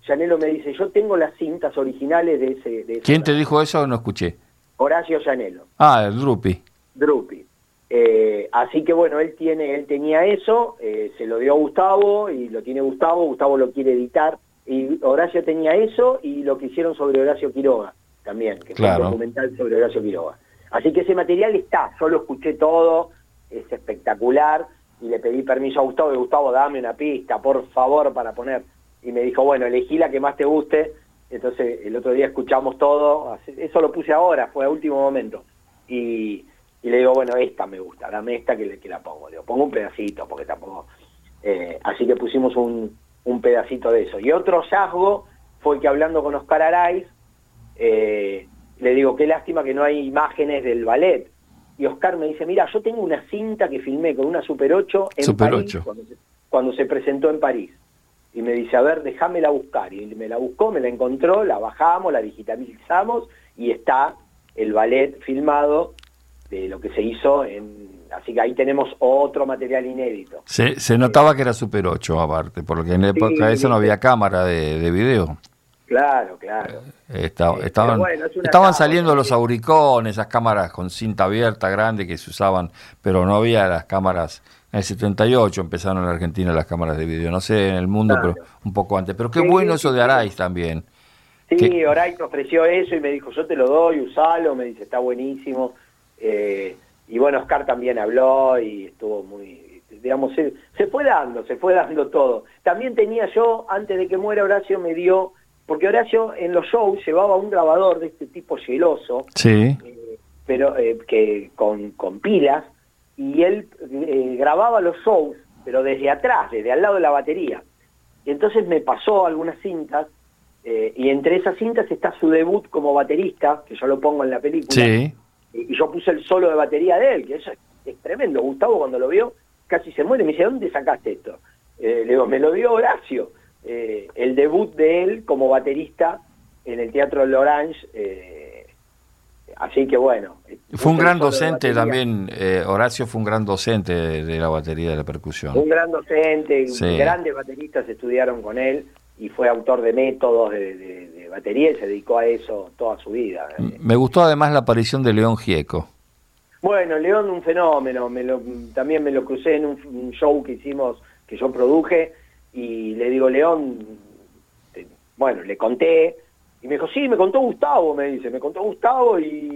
Llanelo me dice, yo tengo las cintas originales de ese... De ese ¿Quién te dijo eso? No escuché. Horacio Llanelo. Ah, el Drupi. Drupi. Eh, así que bueno, él tiene, él tenía eso, eh, se lo dio a Gustavo y lo tiene Gustavo, Gustavo lo quiere editar, y Horacio tenía eso y lo que hicieron sobre Horacio Quiroga también, que claro. fue un documental sobre Horacio Quiroga. Así que ese material está, yo lo escuché todo, es espectacular, y le pedí permiso a Gustavo, y Gustavo, dame una pista, por favor, para poner, y me dijo, bueno, elegí la que más te guste. Entonces el otro día escuchamos todo, eso lo puse ahora, fue a último momento, y... Y le digo, bueno, esta me gusta, dame esta que, le, que la pongo. Le digo, pongo un pedacito, porque tampoco... Eh, así que pusimos un, un pedacito de eso. Y otro hallazgo fue que hablando con Oscar Araiz, eh, le digo, qué lástima que no hay imágenes del ballet. Y Oscar me dice, mira, yo tengo una cinta que filmé con una Super ocho en Super París, ocho. Cuando, se, cuando se presentó en París. Y me dice, a ver, déjamela buscar. Y me la buscó, me la encontró, la bajamos, la digitalizamos, y está el ballet filmado de lo que se hizo, en, así que ahí tenemos otro material inédito. Se, se notaba que era Super ocho aparte, porque en la época sí, esa no había cámara de, de video. Claro, claro. Eh, estaba, Eh, estaban bueno, es una estaban cámara, saliendo ¿sí? los Auricon, esas cámaras con cinta abierta grande que se usaban, pero no había las cámaras. En el setenta y ocho empezaron en la Argentina las cámaras de video, no sé en el mundo, Claro. pero un poco antes. Pero qué Sí, bueno sí, eso sí. de Araiz también. Sí, ¿Qué? Horacio me ofreció eso y me dijo, yo te lo doy, usalo, me dice, está buenísimo. Eh, y bueno, Oscar también habló y estuvo muy, digamos, se, se fue dando, se fue dando todo. También tenía yo, antes de que muera Horacio, me dio, porque Horacio en los shows llevaba un grabador de este tipo geloso, Sí. eh, pero eh, que con, con pilas, y él eh, grababa los shows, pero desde atrás, desde al lado de la batería. Y entonces me pasó algunas cintas, eh, y entre esas cintas está su debut como baterista, que yo lo pongo en la película. Sí. Y yo puse el solo de batería de él, que eso es, es tremendo. Gustavo cuando lo vio casi se muere, me dice, ¿dónde sacaste esto? Eh, le digo, me lo dio Horacio, eh, el debut de él como baterista en el Teatro L'Orange, eh, así que bueno. Fue un gran solo de docente batería. también, eh, Horacio fue un gran docente de, de la batería de la percusión. Un gran docente, Sí. grandes bateristas estudiaron con él, y fue autor de métodos de, de, de batería, y se dedicó a eso toda su vida. Me gustó además la aparición de León Gieco. Bueno, León, un fenómeno, me lo, también me lo crucé en un, un show que hicimos, que yo produje, y le digo, León, te, bueno, le conté, y me dijo, sí, me contó Gustavo, me dice, me contó Gustavo,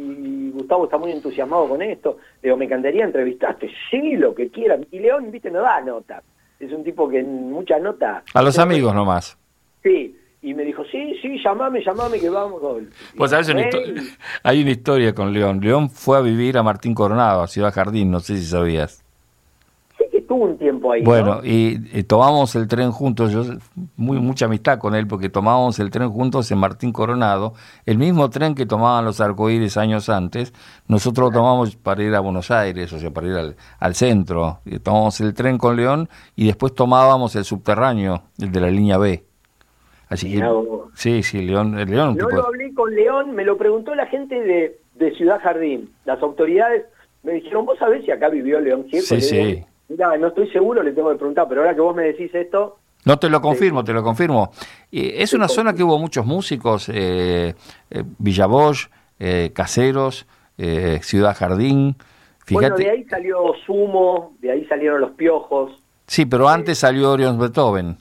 y Gustavo está muy entusiasmado con esto. Le digo, me encantaría entrevistarte, sí, lo que quieran. Y León, viste, no da nota, es un tipo que en muchas notas... A los amigos nomás. Sí, y me dijo, sí, sí, llamame, llamame que vamos. Pues sabes, una histo- hay una historia con León. León fue a vivir a Martín Coronado, a Ciudad Jardín, no sé si sabías. Sí que estuvo un tiempo ahí, Bueno, ¿no? y, y tomamos el tren juntos, yo muy mucha amistad con él, porque tomábamos el tren juntos en Martín Coronado, el mismo tren que tomaban los arcoíris años antes, nosotros lo tomamos para ir a Buenos Aires, o sea, para ir al, al centro, y tomábamos el tren con León y después tomábamos el subterráneo, el de la línea B. Así que, Mirá vos. sí, sí, León, el León un No tipo- lo hablé con León, me lo preguntó la gente de, de Ciudad Jardín. Las autoridades me dijeron, ¿vos sabés si acá vivió León Gieco? Sí, Le digo, sí. Mirá, no estoy seguro, le tengo que preguntar, pero ahora que vos me decís esto... No, te lo confirmo, te lo confirmo. Y es una Sí, zona que hubo muchos músicos, eh, eh, Villa Bosch, eh, Caseros, eh, Ciudad Jardín. Fíjate. Bueno, de ahí salió Sumo, de ahí salieron Los Piojos. Sí, pero antes salió Orion Beethoven.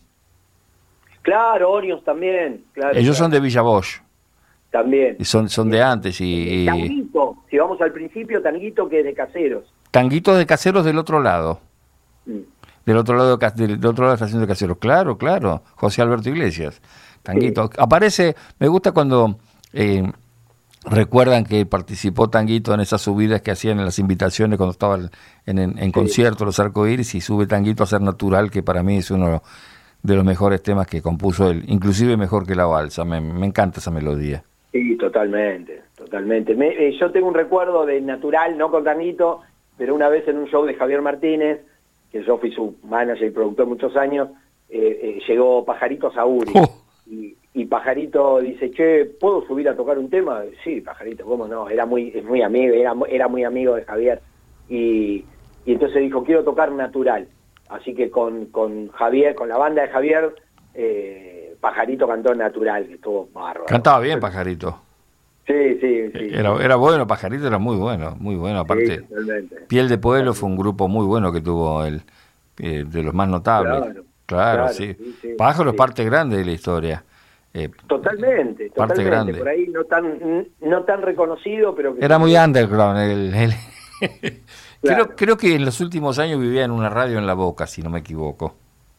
Claro, Orions también. Claro, Ellos son claro, de Villa Bosch, También. y son, son de antes. Y, y Tanguito, si vamos al principio, Tanguito que es de Caseros. Tanguitos de Caseros del otro lado. Mm. Del otro lado de, Ca- del, del otro lado de la estación de Caseros. Claro, claro. José Alberto Iglesias. Tanguito. Aparece, me gusta cuando eh, recuerdan que participó Tanguito en esas subidas que hacían en las invitaciones cuando estaban en, en, en conciertos los arcoíris, y sube Tanguito a Ser Natural, que para mí es uno de los mejores temas que compuso él, inclusive mejor que La Balsa. Me, me encanta esa melodía. Sí, totalmente, totalmente. Me, eh, yo tengo un recuerdo de Natural, no con Tanguito, pero una vez en un show de Javier Martínez, que yo fui su manager y productor muchos años, eh, eh, llegó Pajarito Sauri. Oh. Y, y Pajarito dice, che, ¿puedo subir a tocar un tema? Sí, Pajarito, ¿cómo no? Era muy, es muy amigo, era, era muy amigo de Javier. Y, y entonces dijo, quiero tocar Natural. Así que con, con Javier, con la banda de Javier, eh, Pajarito cantó Natural, que estuvo bárbaro. Cantaba bien Pajarito. Sí, sí, sí. Era, era bueno, Pajarito era muy bueno, muy bueno. Aparte, Sí, totalmente. Piel de Pueblo fue un grupo muy bueno que tuvo él, eh, de los más notables. Claro, Claro, claro, sí. sí, sí, Pájaro es sí. parte grande de la historia. Eh, Totalmente, parte totalmente. grande. Por ahí no tan no tan reconocido, pero... Que Era muy sí. underground. El, el- Claro. creo, creo que en los últimos años vivía en una radio en La Boca, si no me equivoco.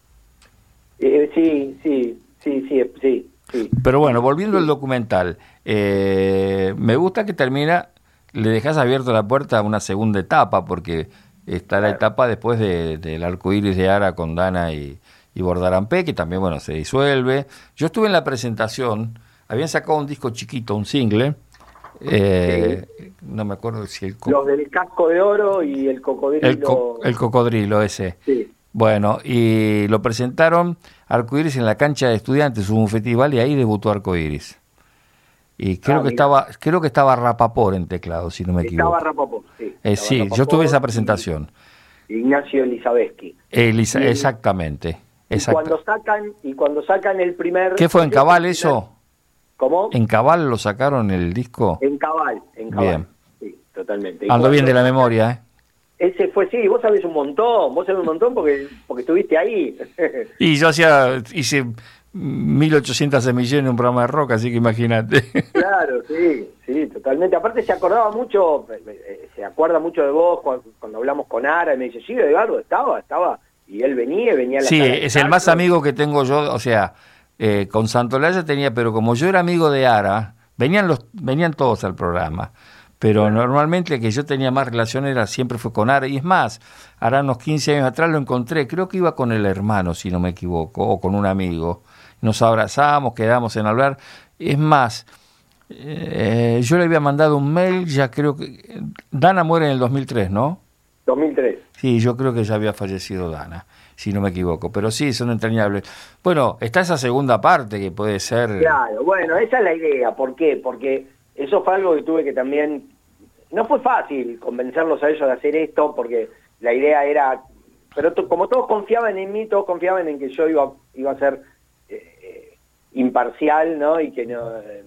Eh, sí, sí, sí, sí, sí, sí. Pero bueno, volviendo al documental, eh, me gusta que termina, le dejas abierto la puerta a una segunda etapa, porque está la Claro. etapa después de, del arco iris de Ara con Dana y, y Bordarampé, que también, bueno, se disuelve. Yo estuve en la presentación, habían sacado un disco chiquito, un single, eh, no me acuerdo si el, co- Los del Casco de Oro y el Cocodrilo. el, co- el cocodrilo ese. Sí. Bueno, y lo presentaron Arcoiris en la cancha de estudiantes, hubo un festival y ahí debutó Arcoiris. Y creo Ah, que mira. estaba, creo que estaba Rapaport en teclado, si no me equivoco. Estaba Rapopó, sí. Eh, Estaba sí, Rapopó yo tuve esa y presentación. Ignacio Elizabeski. Elisa- Y- exactamente. Y exacta- cuando sacan y cuando sacan el primer... ¿Qué fue en Cabal eso? ¿Cómo? ¿En Cabal lo sacaron el disco? En Cabal, en Cabal. Bien. Sí, totalmente. Y Ando bien de cuando la memoria, ¿eh? Ese fue, sí, vos sabés un montón, vos sabés un montón porque porque estuviste ahí. Y yo hacía, hice mil ochocientas emisiones en un programa de rock, así que imagínate. Claro, sí, sí, totalmente. Aparte se acordaba mucho, eh, se acuerda mucho de vos cuando, cuando hablamos con Ara y me dice, sí, Edgardo, estaba, estaba, y él venía, y venía a la Sí, sala de es el más teatro. amigo que tengo yo, o sea, eh, con Santolaya tenía, pero como yo era amigo de Ara, venían los, venían todos al programa, pero normalmente el que yo tenía más relación era siempre fue con Ara, y es más, Ara unos quince años atrás lo encontré, creo que iba con el hermano, si no me equivoco, o con un amigo, nos abrazamos, quedamos en hablar, es más, eh, yo le había mandado un mail, ya creo que, Dana muere en el dos mil tres, ¿no? dos mil tres. Sí, yo creo que ya había fallecido Dana, si no me equivoco, pero sí, son entrañables. Bueno, está esa segunda parte que puede ser... Claro, bueno, esa es la idea. ¿Por qué? Porque eso fue algo que tuve que también... No fue fácil convencerlos a ellos de hacer esto, porque la idea era... Pero to- como todos confiaban en mí, todos confiaban en que yo iba, iba a ser eh, eh, imparcial, ¿no? Y que no... eh,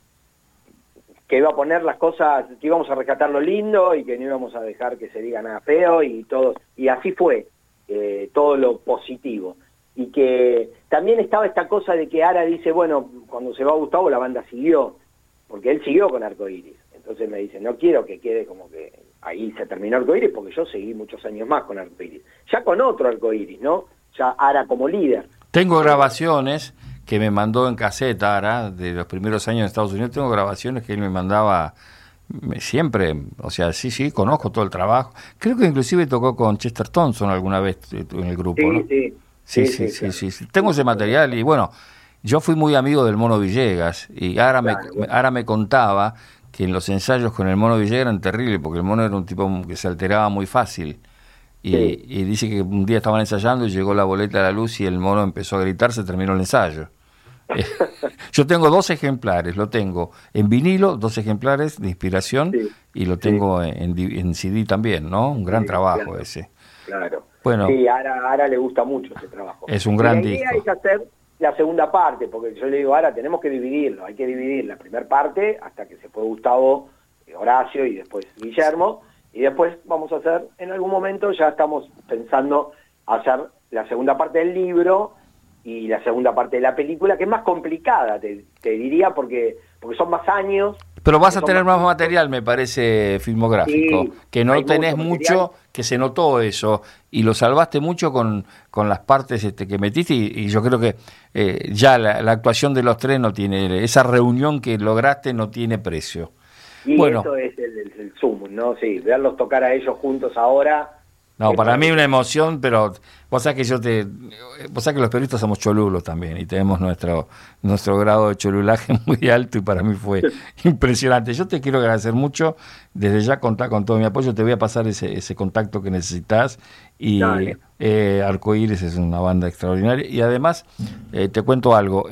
que iba a poner las cosas, que íbamos a rescatar lo lindo y que no íbamos a dejar que se diga nada feo y todo. Y así fue, eh, todo lo positivo. Y que también estaba esta cosa de que Ara dice, bueno, cuando se va Gustavo la banda siguió, porque él siguió con Arcoiris. Entonces me dice, no quiero que quede como que ahí se terminó Arcoiris, porque yo seguí muchos años más con Arcoiris. Ya con otro Arcoiris, ¿no? Ya Ara como líder. Tengo grabaciones que me mandó en caseta Ara, de los primeros años en Estados Unidos, tengo grabaciones que él me mandaba me- siempre, o sea, sí, sí, conozco todo el trabajo. Creo que inclusive tocó con Chester Thompson alguna vez eh, en el grupo, Sí, ¿no? sí. Sí, sí, sí, sí, sí. Tengo ese material y bueno, yo fui muy amigo del Mono Villegas y Ara, Claro, me, bueno. Ara me contaba que en los ensayos con el Mono Villegas eran terribles porque el Mono era un tipo que se alteraba muy fácil. Y, Sí. y dice que un día estaban ensayando y llegó la boleta a la luz y el Mono empezó a gritar, se terminó el ensayo. Eh, yo tengo dos ejemplares, lo tengo en vinilo, dos ejemplares de inspiración Sí, y lo sí. tengo en, di- en C D también, ¿no? Un gran Sí, trabajo claro. ese. Claro. Bueno. Sí, a Ara, a Ara le gusta mucho ese trabajo. Es un Y gran la idea disco. es hacer la segunda parte, porque yo le digo, Ara, tenemos que dividirlo, hay que dividir la primera parte hasta que se fue Gustavo, eh, Horacio y después Guillermo, y después vamos a hacer, en algún momento ya estamos pensando hacer la segunda parte del libro y la segunda parte de la película, que es más complicada, te, te diría, porque porque son más años. Pero vas a son tener más más- material, me parece, filmográfico, Sí, que no hay tenés mucho mucho, material. que se notó eso, y lo salvaste mucho con, con las partes este, que metiste, y, y yo creo que eh, ya la, la actuación de los tres no tiene, esa reunión que lograste no tiene precio. Y Bueno. eso es el, el, el sumum, ¿no? Sí, verlos tocar a ellos juntos ahora. No, es para mí maravilloso. una emoción, pero vos sabés que yo te, vos sabés que los periodistas somos cholulos también y tenemos nuestro nuestro grado de cholulaje muy alto y para mí fue impresionante. Yo te quiero agradecer mucho, desde ya contar con todo mi apoyo, te voy a pasar ese ese contacto que necesitas y Dale. eh, Arcoíris es una banda extraordinaria y además eh, te cuento algo.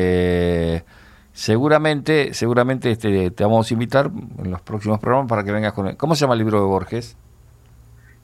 Eh, seguramente seguramente este, te vamos a invitar en los próximos programas para que vengas con él. ¿Cómo se llama el libro de Borges?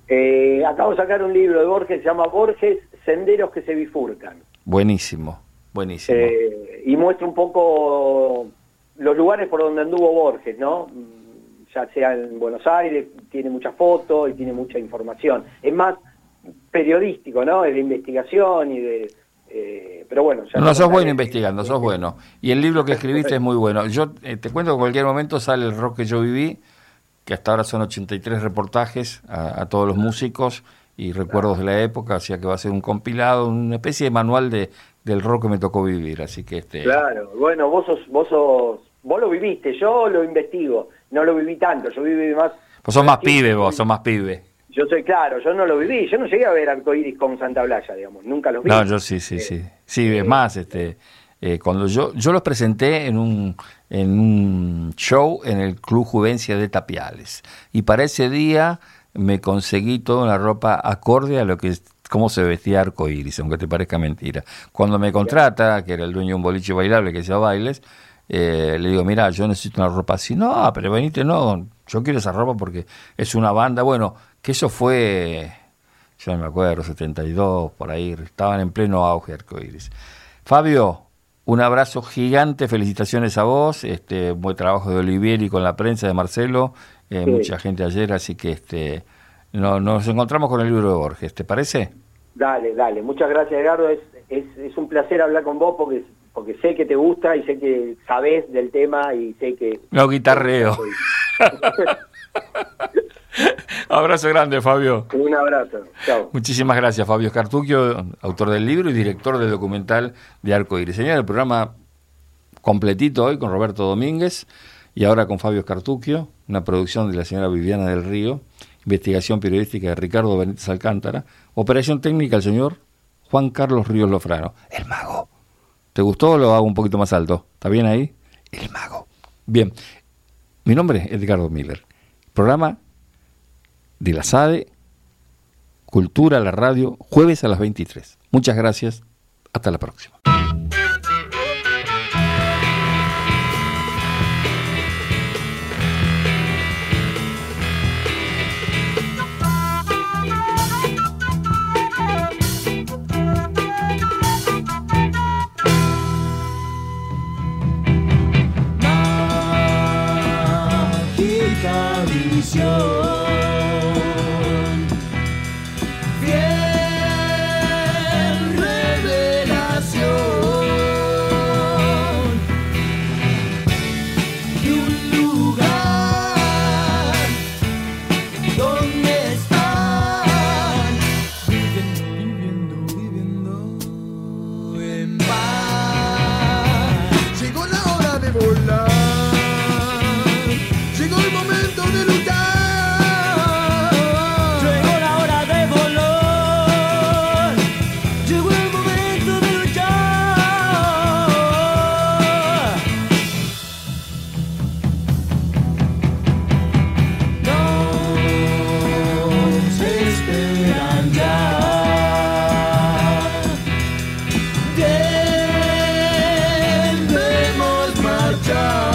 Eh, acabo de sacar un libro de Borges, se llama Borges, Senderos que se bifurcan. Buenísimo, Buenísimo. Eh, y muestra un poco los lugares por donde anduvo Borges, ¿no? Ya sea en Buenos Aires, tiene muchas fotos y tiene mucha información. Es más periodístico, ¿no? Es de investigación y de... Eh, pero bueno... Ya no, sos bueno de... investigando, sos bueno. Y el libro que escribiste es muy bueno. Yo eh, te cuento que en cualquier momento sale El rock que yo viví, que hasta ahora son ochenta y tres reportajes a, a todos los músicos y recuerdos de la época, o sea que va a ser un compilado, una especie de manual de del rock que me tocó vivir, así que este... Claro, bueno, vos sos, vos sos, vos lo viviste, yo lo investigo, no lo viví tanto, yo viví más... Vos sos más pibe, vos sos más pibe. Yo soy claro, yo no lo viví, yo no llegué a ver Arcoiris con Santa Blaya, digamos, nunca los vi. No, yo sí, sí, eh, sí. Sí, es más, este... Eh, cuando yo yo los presenté en un en un show en el Club Juvencia de Tapiales, y para ese día me conseguí toda una ropa acorde a lo que cómo se vestía Arcoiris, aunque te parezca mentira. Cuando me contrata, que era el dueño de un boliche bailable que hacía bailes, eh, le digo, mira, yo necesito una ropa así. No, pero venite, no, yo quiero esa ropa porque es una banda. Bueno, que eso fue, yo no me acuerdo, setenta y dos, por ahí, estaban en pleno auge Arcoiris. Fabio, un abrazo gigante, felicitaciones a vos, este buen trabajo de Olivieri con la prensa, de Marcelo, eh, sí. Mucha gente ayer, así que este no, nos encontramos con el libro de Borges, ¿te parece? Dale, dale, muchas gracias, Edgardo, es, es, es un placer hablar con vos porque, porque sé que te gusta y sé que sabés del tema y sé que... No guitarreo. Abrazo grande, Fabio. Un abrazo, chao. Muchísimas gracias, Fabio Scartucchio, autor del libro y director del documental de Arcoiris. Señor, el programa completito hoy con Roberto Domínguez y ahora con Fabio Scartucchio, una producción de la señora Viviana del Río, investigación periodística de Ricardo Benítez Alcántara, operación técnica del señor Juan Carlos Ríos Lofrano, el mago. ¿Te gustó o lo hago un poquito más alto? ¿Está bien ahí? El mago. Bien, mi nombre es Edgardo Miller. Programa de la S A D E, Cultura, la radio, jueves a las veintitrés. Muchas gracias, hasta la próxima. Mágica visión. Debemos marchar.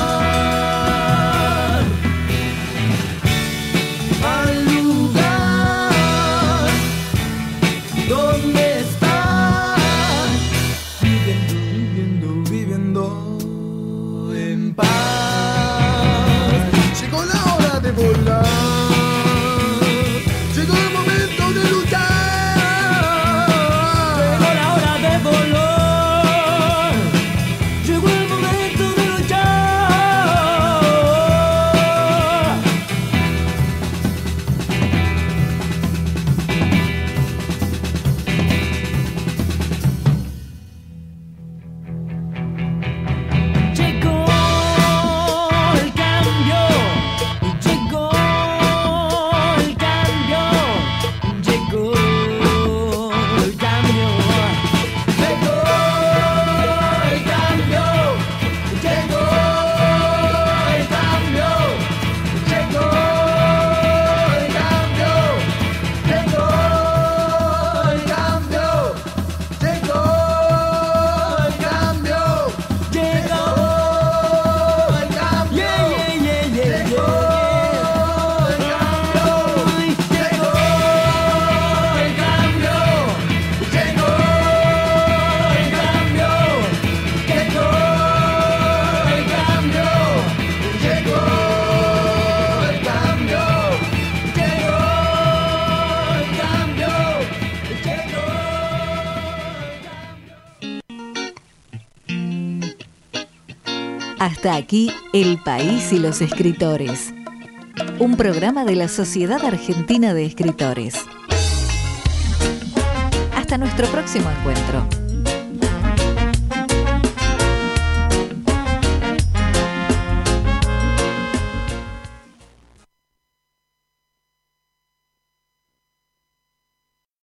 Hasta aquí El País y los Escritores, un programa de la Sociedad Argentina de Escritores. Hasta nuestro próximo encuentro.